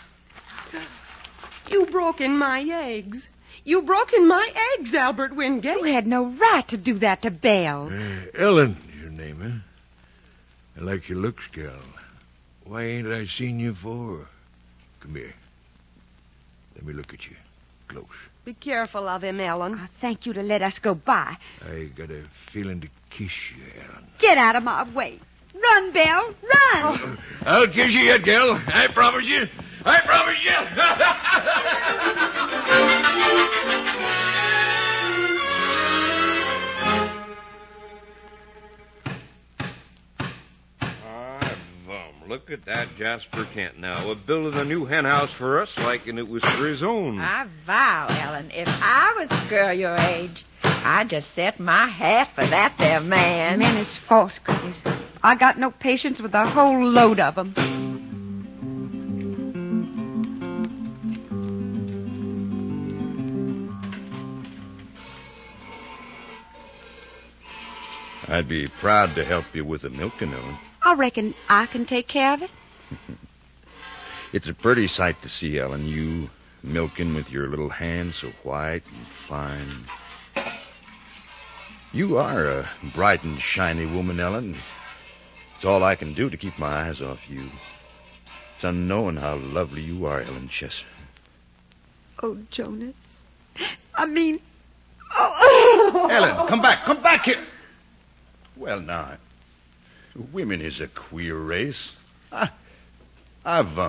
Speaker 13: You broke in my eggs. You broke in my eggs, Albert Wingate.
Speaker 5: You had no right to do that to Belle.
Speaker 10: Ellen, your name, huh? I like your looks, gal. Why ain't I seen you before? Come here. Let me look at you. Close.
Speaker 13: Be careful of him, Ellen.
Speaker 5: I thank you to let us go by.
Speaker 10: I got a feeling to kiss you, Ellen.
Speaker 5: Get out of my way. Run, Belle. Run.
Speaker 10: Oh, I'll kiss you yet, gal. I promise you. I promise you.
Speaker 7: Look at that Jasper Kent now. We're building a new hen house for us like and it was for his own.
Speaker 6: I vow, Ellen, if I was a girl your age, I'd just set my hat for that there man.
Speaker 5: Men is false critters. I got no patience with a whole load of them.
Speaker 14: I'd be proud to help you with the milking, Ellen.
Speaker 5: I reckon I can take care of it.
Speaker 14: It's a pretty sight to see, Ellen, you milking with your little hands so white and fine. You are a bright and shiny woman, Ellen. It's all I can do to keep my eyes off you. It's unknown how lovely you are, Ellen Chesser.
Speaker 5: Oh, Jonas. I mean... Oh.
Speaker 14: Ellen, come back here. Well, now, women is a queer race. I've,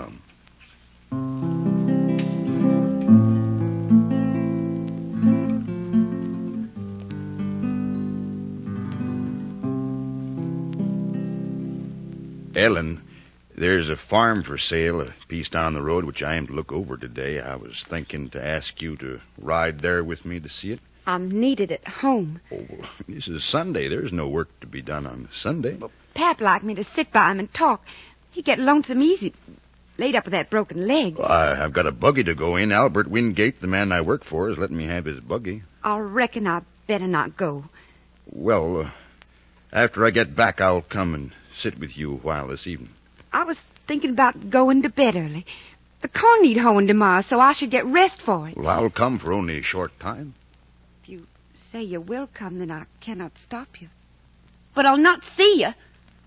Speaker 14: Ellen, there's a farm for sale a piece down the road which I am to look over today. I was thinking to ask you to ride there with me to see it.
Speaker 5: I'm needed at home.
Speaker 14: Oh, this is Sunday. There's no work to be done on Sunday.
Speaker 5: Pap liked me to sit by him and talk. He'd get lonesome easy, laid up with that broken leg.
Speaker 14: Well, I've got a buggy to go in. Albert Wingate, the man I work for, is letting me have his buggy.
Speaker 5: I reckon I'd better not go.
Speaker 14: Well, after I get back, I'll come and sit with you a while this evening.
Speaker 5: I was thinking about going to bed early. The corn need hoeing tomorrow, so I should get rest for it.
Speaker 14: Well, I'll come for only a short time.
Speaker 5: If you say you will come, then I cannot stop you. But I'll not see you.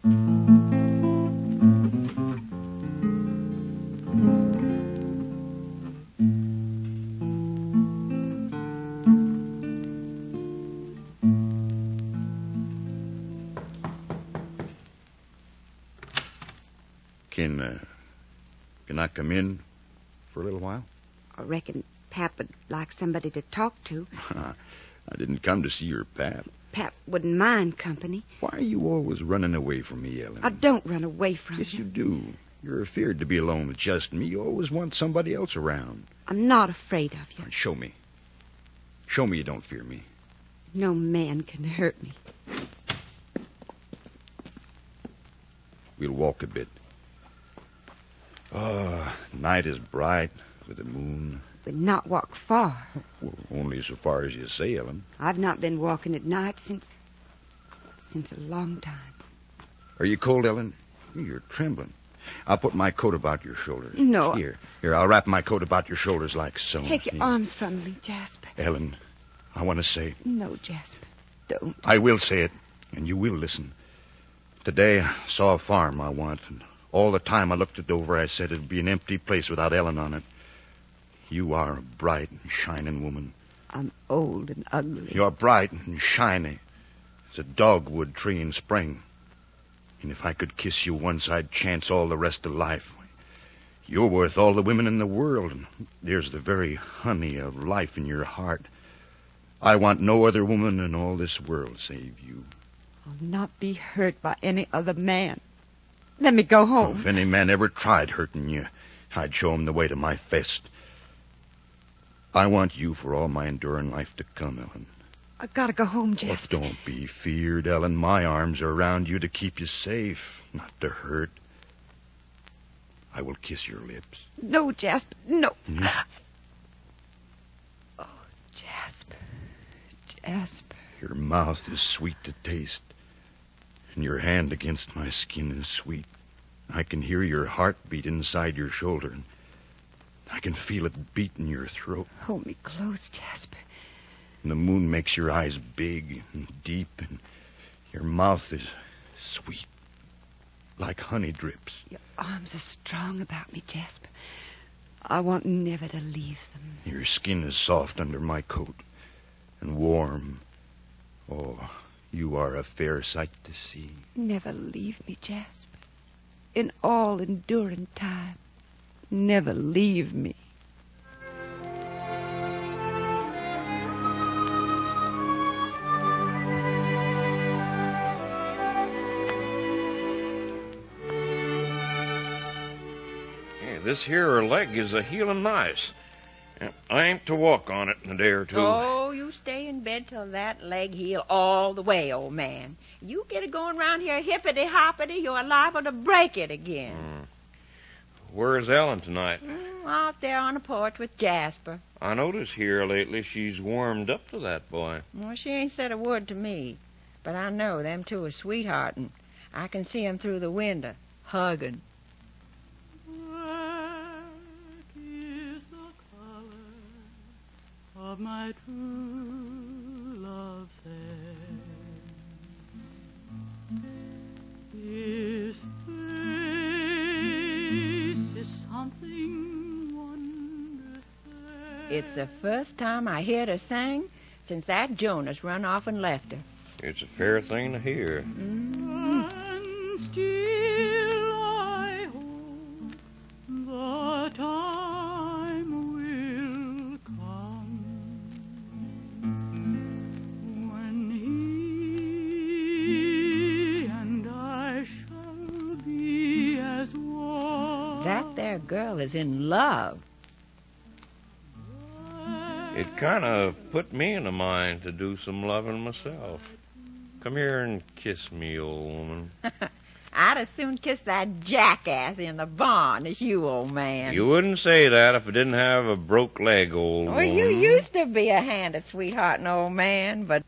Speaker 14: Can I come in for a little while?
Speaker 5: I reckon Pap would like somebody to talk to.
Speaker 14: I didn't come to see your Pap.
Speaker 5: Pap wouldn't mind company.
Speaker 14: Why are you always running away from me, Ellen?
Speaker 5: I don't run away from you.
Speaker 14: Yes, you do. You're afeard to be alone with just me. You always want somebody else around.
Speaker 5: I'm not afraid of you.
Speaker 14: Show me. Show me you don't fear me.
Speaker 5: No man can hurt me.
Speaker 14: We'll walk a bit. Night is bright with the moon.
Speaker 5: But not walk far.
Speaker 14: Well, only so far as you say, Ellen.
Speaker 5: I've not been walking at night since a long time.
Speaker 14: Are you cold, Ellen? You're trembling. I'll put my coat about your shoulders.
Speaker 5: No.
Speaker 14: Here, I'll wrap my coat about your shoulders like so.
Speaker 5: Take your arms from me, Jasper.
Speaker 14: Ellen, I want to say...
Speaker 5: No, Jasper, don't.
Speaker 14: I will say it, and you will listen. Today, I saw a farm I want, and all the time I looked it over, I said it'd be an empty place without Ellen on it. You are a bright and shining woman.
Speaker 5: I'm old and ugly.
Speaker 14: You're bright and shiny as a dogwood tree in spring. And if I could kiss you once, I'd chance all the rest of life. You're worth all the women in the world, and there's the very honey of life in your heart. I want no other woman in all this world save you.
Speaker 5: I'll not be hurt by any other man. Let me go home.
Speaker 14: If any man ever tried hurting you, I'd show him the way to my fist. I want you for all my enduring life to come, Ellen.
Speaker 5: I gotta go home, Jasper.
Speaker 14: Oh, don't be feared, Ellen. My arms are around you to keep you safe, not to hurt. I will kiss your lips.
Speaker 5: No, Jasper, no.
Speaker 14: Mm-hmm.
Speaker 5: Oh, Jasper, Jasper.
Speaker 14: Your mouth is sweet to taste, and your hand against my skin is sweet. I can hear your heart beat inside your shoulder, and I can feel it beat in your throat.
Speaker 5: Hold me close, Jasper.
Speaker 14: And the moon makes your eyes big and deep, and your mouth is sweet, like honey drips.
Speaker 5: Your arms are strong about me, Jasper. I want never to leave them.
Speaker 14: Your skin is soft under my coat, and warm. Oh, you are a fair sight to see.
Speaker 5: Never leave me, Jasper. In all enduring time, never leave me.
Speaker 7: This here leg is a healing nice. I ain't to walk on it in a day or two.
Speaker 6: Oh, you stay in bed till that leg heal all the way, old man. You get it going round here hippity-hoppity, you're liable to break it again.
Speaker 7: Where's Ellen tonight?
Speaker 6: Out there on the porch with Jasper.
Speaker 7: I notice here lately she's warmed up to that boy.
Speaker 6: Well, she ain't said a word to me, but I know them two are sweethearting. I can see 'em through the window, hugging.
Speaker 3: Of my true love fair, his face is something wondrous fair.
Speaker 6: It's the first time I heard her sing since that Jonas run off and left her.
Speaker 7: It's a fair thing to hear.
Speaker 3: And still I hope the time will come when he and I shall be
Speaker 6: girl is in love.
Speaker 7: It kind of put me in a mind to do some loving myself. Come here and kiss me, old woman.
Speaker 6: I'd as soon kiss that jackass in the barn as you, old man.
Speaker 7: You wouldn't say that if I didn't have a broke leg, old
Speaker 6: Well,
Speaker 7: woman.
Speaker 6: you used to be a handed sweetheart and old man, but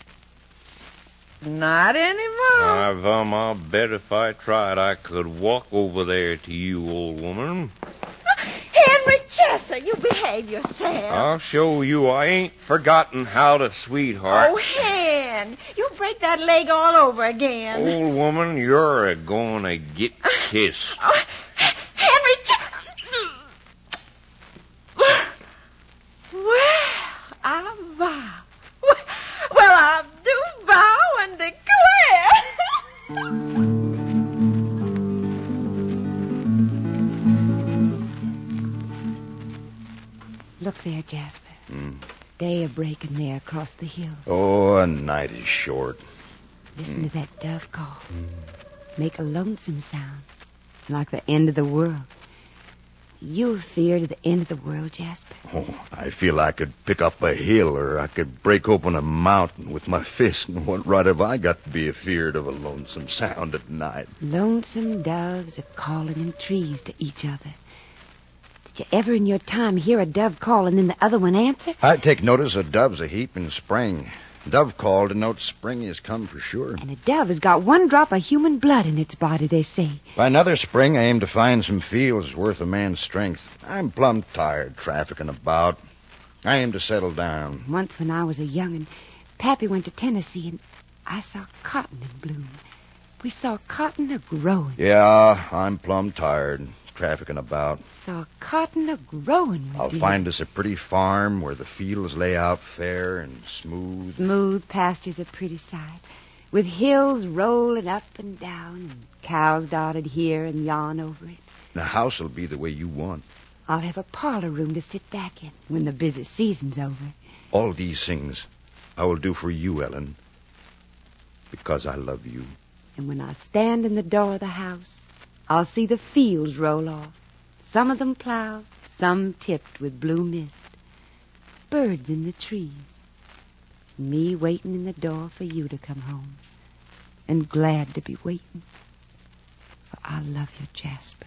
Speaker 6: not anymore.
Speaker 7: I'll bet if I tried, I could walk over there to you, old woman.
Speaker 6: Henry Chesser, you behave yourself.
Speaker 7: I'll show you I ain't forgotten how to sweetheart.
Speaker 6: Oh, Hen, you'll break that leg all over again.
Speaker 7: Old woman, you're a-gonna get kissed.
Speaker 6: Oh, Henry Chesser. Well, I vow. Well, I do vow and declare.
Speaker 5: Look there, Jasper. Day a breaking there across the hill.
Speaker 14: Oh, a night is short.
Speaker 5: Listen to that dove call. Make a lonesome sound, like the end of the world. You fear to the end of the world, Jasper?
Speaker 14: Oh, I feel I could pick up a hill or I could break open a mountain with my fist. And what right have I got to be afeard of a lonesome sound at night?
Speaker 5: Lonesome doves are calling in trees to each other. Did you ever in your time hear a dove call and then the other one answer?
Speaker 14: I take notice of doves a heap in spring. Dove call denotes spring has come for sure.
Speaker 5: And a dove has got one drop of human blood in its body, they say.
Speaker 14: By another spring, I aim to find some fields worth a man's strength. I'm plumb tired trafficking about. I aim to settle down.
Speaker 5: Once when I was a young'un, Pappy went to Tennessee and I saw cotton in bloom. We saw cotton a-growing.
Speaker 14: Yeah, I'm plumb tired trafficking about.
Speaker 5: Saw cotton a-growing.
Speaker 14: I'll find us a pretty farm where the fields lay out fair and smooth.
Speaker 5: Smooth pastures a pretty sight, with hills rolling up and down and cows dotted here and yon over it.
Speaker 14: The house will be the way you want.
Speaker 5: I'll have a parlor room to sit back in when the busy season's over.
Speaker 14: All these things I will do for you, Ellen, because I love you.
Speaker 5: And when I stand in the door of the house, I'll see the fields roll off, some of them plowed, some tipped with blue mist. Birds in the trees. Me waiting in the door for you to come home. And glad to be waiting. For I love you, Jasper.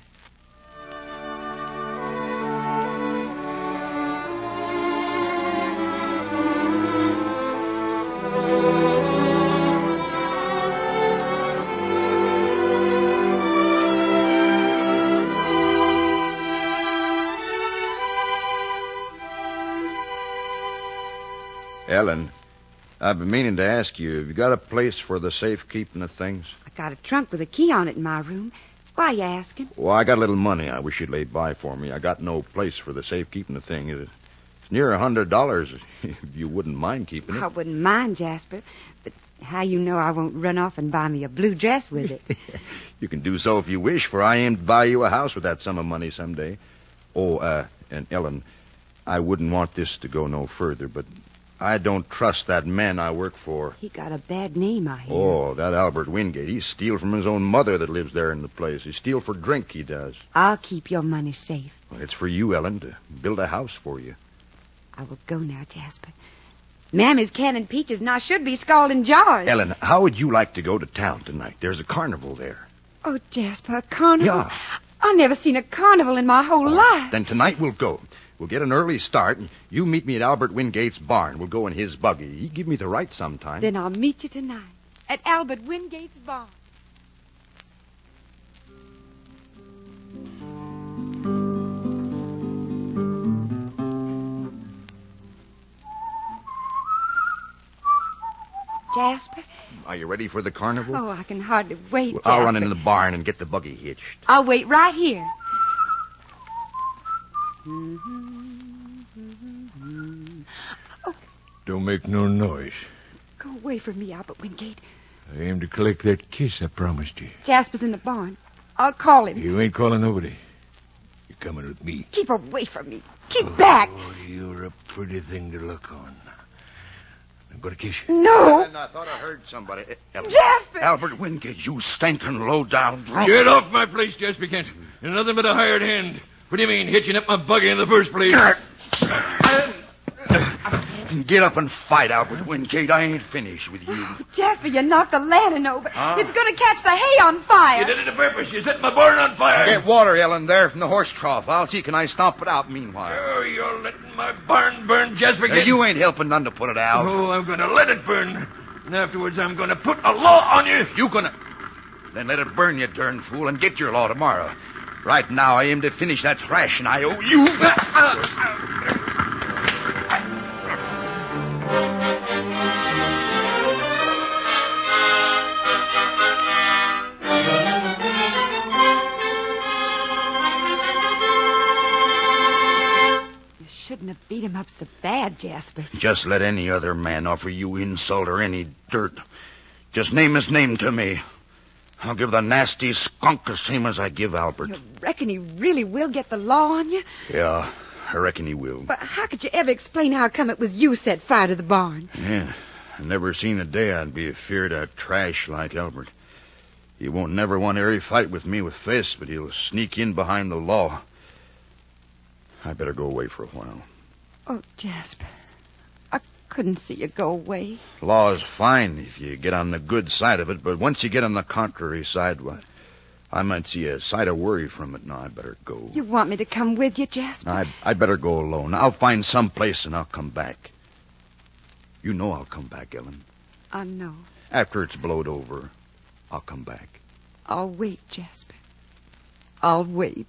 Speaker 14: Ellen, I've been meaning to ask you, have you got a place for the safekeeping of things?
Speaker 5: I got a trunk with a key on it in my room. Why are you asking?
Speaker 14: Well, I got a little money I wish you'd laid by for me. I got no place for the safekeeping of things. It's near $100 if you wouldn't mind keeping it.
Speaker 5: I wouldn't mind, Jasper. But how you know I won't run off and buy me a blue dress with it?
Speaker 14: You can do so if you wish, for I aim to buy you a house with that sum of money someday. Oh, and Ellen, I wouldn't want this to go no further, but I don't trust that man I work for.
Speaker 5: He got a bad name, I hear.
Speaker 14: Oh, that Albert Wingate. He steals from his own mother that lives there in the place. He steals for drink, he does.
Speaker 5: I'll keep your money safe.
Speaker 14: Well, it's for you, Ellen, to build a house for you.
Speaker 5: I will go now, Jasper. Mammy's canning peaches, and I should be scalding jars.
Speaker 14: Ellen, how would you like to go to town tonight? There's a carnival there.
Speaker 5: Oh, Jasper, a carnival?
Speaker 14: Yeah.
Speaker 5: I've never seen a carnival in my whole life.
Speaker 14: Then tonight we'll go. We'll get an early start, and you meet me at Albert Wingate's barn. We'll go in his buggy. He give me the right sometime.
Speaker 5: Then I'll meet you tonight at Albert Wingate's barn. Jasper?
Speaker 14: Are you ready for the carnival?
Speaker 5: Oh, I can hardly wait,
Speaker 14: Well,
Speaker 5: Jasper.
Speaker 14: I'll run into the barn and get the buggy hitched.
Speaker 5: I'll wait right here.
Speaker 8: Don't make no noise.
Speaker 5: Go away from me, Albert Wingate.
Speaker 8: I aim to collect that kiss I promised you.
Speaker 5: Jasper's in the barn. I'll call him.
Speaker 8: You ain't calling nobody. You're coming with me.
Speaker 5: Keep away from me. Keep back.
Speaker 8: Oh, you're a pretty thing to look on. I'm going to kiss you.
Speaker 5: No.
Speaker 14: Ellen, I thought I heard somebody.
Speaker 5: Jasper!
Speaker 14: Albert Wingate, you stinking low-down drunk.
Speaker 8: Get off my place, Jasper Kent. You're nothing but a hired hand. What do you mean, hitching up my buggy in the first place?
Speaker 14: Get up and fight, Albert Wingate. I ain't finished with you.
Speaker 5: Jasper, you knocked the lantern over.
Speaker 14: Huh?
Speaker 5: It's going to catch the hay on fire.
Speaker 8: You did it on purpose. You set my barn on fire.
Speaker 14: Get water, Ellen, there from the horse trough. I'll see can I stomp it out meanwhile.
Speaker 8: Oh, you're letting my barn burn, Jasper.
Speaker 14: You ain't helping none to put it out.
Speaker 8: Oh, I'm going to let it burn. And afterwards, I'm going to put a law on you.
Speaker 14: You gonna... Then let it burn, you darn fool, and get your law tomorrow. Right now, I aim to finish that thrash, and I owe you...
Speaker 5: Shouldn't have beat him up so bad, Jasper.
Speaker 14: Just let any other man offer you insult or any dirt. Just name his name to me. I'll give the nasty skunk the same as I give Albert.
Speaker 5: You reckon he really will get the law on you?
Speaker 14: Yeah, I reckon he will.
Speaker 5: But how could you ever explain how come it was you set fire to the barn?
Speaker 14: Yeah, I never seen a day I'd be afeard of trash like Albert. He won't never want any fight with me with fists, but he'll sneak in behind the law. I better go away for a while.
Speaker 5: Oh, Jasper, I couldn't see you go away.
Speaker 14: Law is fine if you get on the good side of it, but once you get on the contrary side, well, I might see a sight of worry from it. Now, I better go.
Speaker 5: You want me to come with you, Jasper?
Speaker 14: I'd better go alone. I'll find some place and I'll come back. You know I'll come back, Ellen.
Speaker 5: I know.
Speaker 14: After it's blowed over, I'll come back.
Speaker 5: I'll wait, Jasper. I'll wait.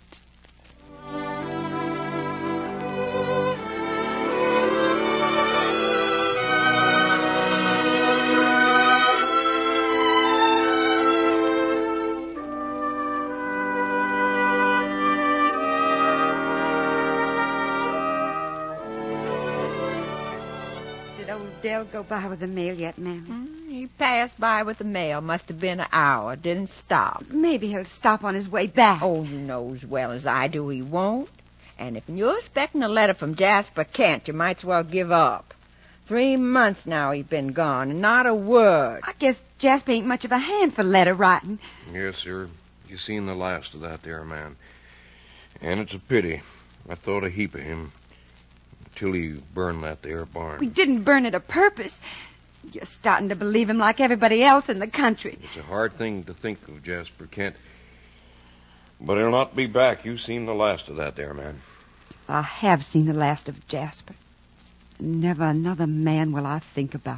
Speaker 5: Dell go by with the mail yet, Mammy?
Speaker 6: He passed by with the mail. Must have been an hour. Didn't stop.
Speaker 5: Maybe he'll stop on his way back.
Speaker 6: Oh, you know as well as I do he won't. And if you're expecting a letter from Jasper Kent, you might as well give up. 3 months now he's been gone, and not a word.
Speaker 5: I guess Jasper ain't much of a hand for letter writing.
Speaker 7: Yes, sir. You seen the last of that there man. And it's a pity. I thought a heap of him. Till he burned that there barn.
Speaker 5: We didn't burn it a purpose. You're starting to believe him like everybody else in the country.
Speaker 7: It's a hard thing to think of, Jasper Kent. But he'll not be back. You've seen the last of that there man.
Speaker 5: I have seen the last of Jasper. Never another man will I think about.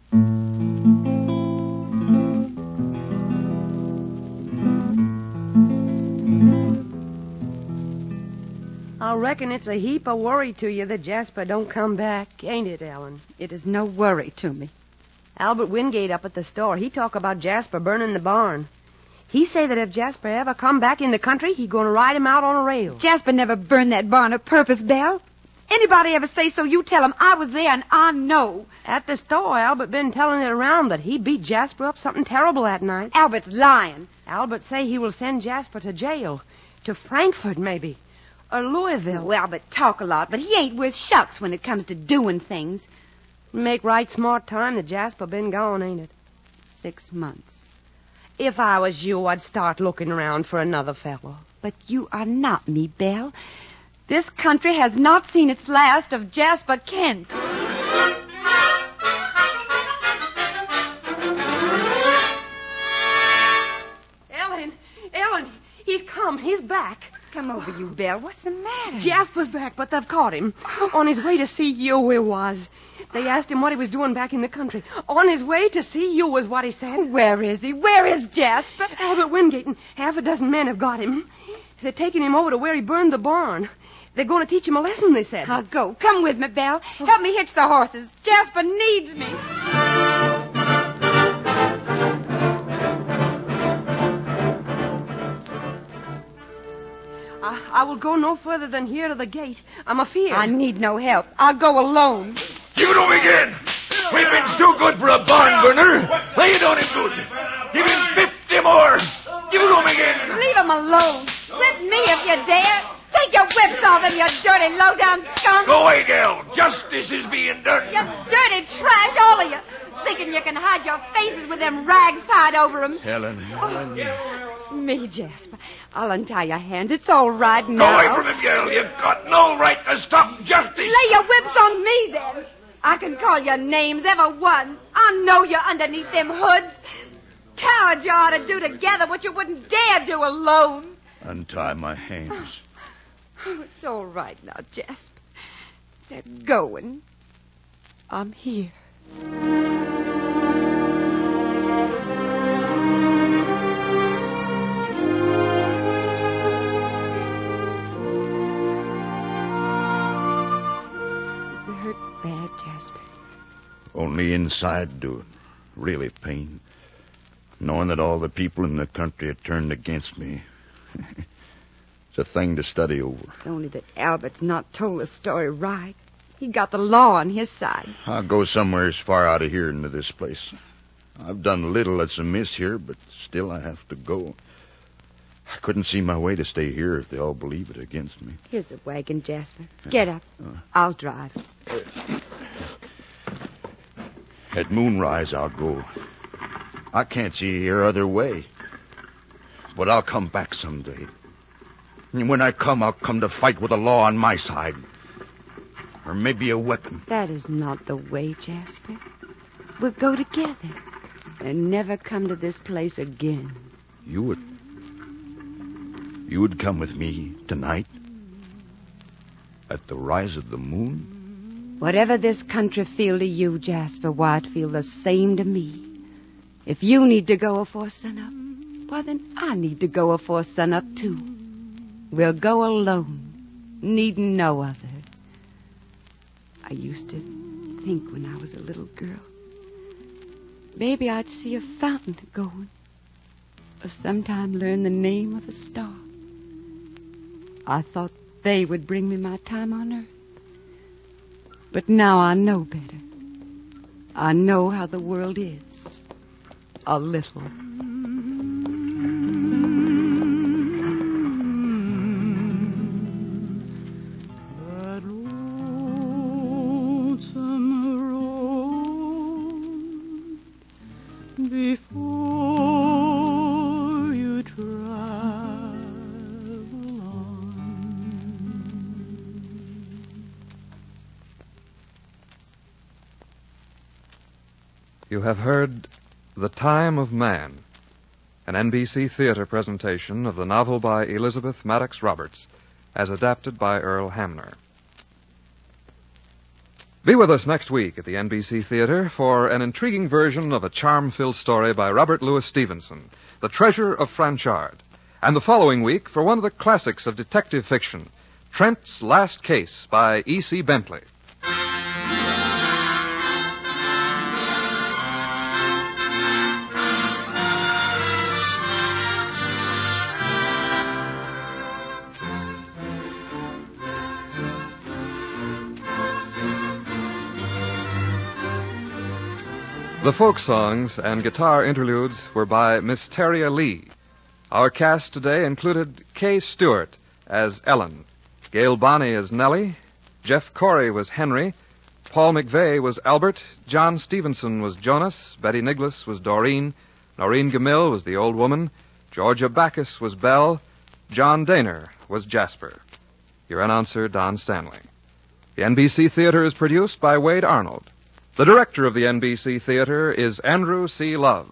Speaker 13: I reckon it's a heap of worry to you that Jasper don't come back, ain't it, Ellen?
Speaker 5: It is no worry to me.
Speaker 13: Albert Wingate up at the store, he talk about Jasper burning the barn. He say that if Jasper ever come back in the country, he gonna ride him out on a rail.
Speaker 5: Jasper never burned that barn a purpose, Belle. Anybody ever say so, you tell him. I was there and I know.
Speaker 13: At the store, Albert been telling it around that he beat Jasper up something terrible that night.
Speaker 5: Albert's lying.
Speaker 13: Albert say he will send Jasper to jail. To Frankfurt, maybe. Or Louisville.
Speaker 5: Well, Albert talk a lot, but he ain't worth shucks when it comes to doing things.
Speaker 13: Make right smart time that Jasper been gone, ain't it?
Speaker 5: 6 months.
Speaker 13: If I was you, I'd start looking around for another fellow.
Speaker 5: But you are not me, Belle. This country has not seen its last of Jasper Kent.
Speaker 13: Ellen, he's come. He's back.
Speaker 5: Come over, you, Belle. What's the matter?
Speaker 13: Jasper's back, but they've caught him. On his way to see you, he was. They asked him what he was doing back in the country. On his way to see you was what he said.
Speaker 5: Where is he? Where is Jasper?
Speaker 13: Albert Wingate and half a dozen men have got him. They're taking him over to where he burned the barn. They're going to teach him a lesson, they said.
Speaker 5: I'll go. Come with me, Belle. Help me hitch the horses. Jasper needs me.
Speaker 13: I will go no further than here to the gate. I'm afeard.
Speaker 5: I need no help. I'll go alone.
Speaker 8: Give it over again. Whipping's too good for a barn burner. Lay it on him good. Give him 50 more. Give it over again.
Speaker 5: Leave him alone. With me if you dare. Take your whips off him, you dirty, low-down skunk.
Speaker 8: Go away, gal. Justice is being done.
Speaker 5: You dirty trash, all of you. Thinking you can hide your faces with them rags tied over them.
Speaker 14: Helen.
Speaker 5: It's me, Jasper. I'll untie your hands. It's all right
Speaker 14: Go
Speaker 5: now.
Speaker 14: away from him, girl. You've got no right to stop justice.
Speaker 5: Lay your whips on me, then. I can call your names, ever one. I know you're underneath them hoods. Cowards you ought to do together what you wouldn't dare do alone.
Speaker 14: Untie my hands.
Speaker 5: Oh, it's all right now, Jasper. They're going. I'm here. Is the hurt bad, Jasper?
Speaker 14: Only inside do it. Really pain. Knowing that all the people in the country had turned against me. It's a thing to study over.
Speaker 5: It's only that Albert's not told the story right. He got the law on his side.
Speaker 14: I'll go somewhere as far out of here into this place. I've done little that's amiss here, but still I have to go. I couldn't see my way to stay here if they all believe it against me.
Speaker 5: Here's the wagon, Jasper. Get up. I'll drive.
Speaker 14: At moonrise, I'll go. I can't see here other way. But I'll come back someday. And when I come, I'll come to fight with the law on my side. Or maybe a weapon.
Speaker 5: That is not the way, Jasper. We'll go together and never come to this place again.
Speaker 14: You would come with me tonight? At the rise of the moon?
Speaker 5: Whatever this country feel to you, Jasper, why it feel the same to me. If you need to go afore sunup, well, then I need to go afore sunup, too. We'll go alone, needing no other. I used to think when I was a little girl, maybe I'd see a fountain going, or sometime learn the name of a star. I thought they would bring me my time on earth. But now I know better. I know how the world is. A little.
Speaker 3: That lonesome road before you travel on.
Speaker 2: You have heard The Time of Man, an NBC Theater presentation of the novel by Elizabeth Maddox Roberts, as adapted by Earl Hamner. Be with us next week at the NBC Theater for an intriguing version of a charm-filled story by Robert Louis Stevenson, The Treasure of Franchard, and the following week for one of the classics of detective fiction, Trent's Last Case by E.C. Bentley. The folk songs and guitar interludes were by Miss Teria Lee. Our cast today included Kay Stewart as Ellen, Gail Bonney as Nellie, Jeff Corey was Henry, Paul McVeigh was Albert, John Stevenson was Jonas, Betty Nicholas was Doreen, Noreen Gamil was the old woman, Georgia Backus was Belle, John Daner was Jasper. Your announcer, Don Stanley. The NBC Theater is produced by Wade Arnold. The director of the NBC Theater is Andrew C. Love.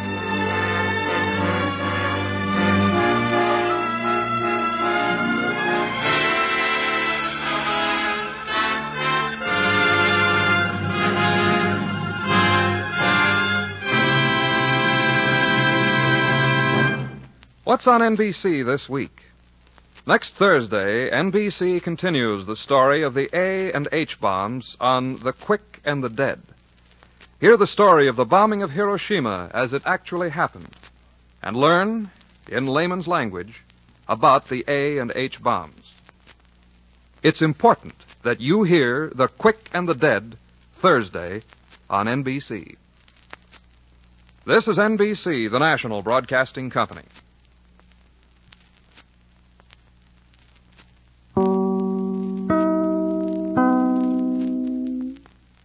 Speaker 2: What's on NBC this week? Next Thursday, NBC continues the story of the A and H bombs on The Quick and the Dead. Hear the story of the bombing of Hiroshima as it actually happened, and learn, in layman's language, about the A and H bombs. It's important that you hear The Quick and the Dead Thursday on NBC. This is NBC, the national broadcasting company.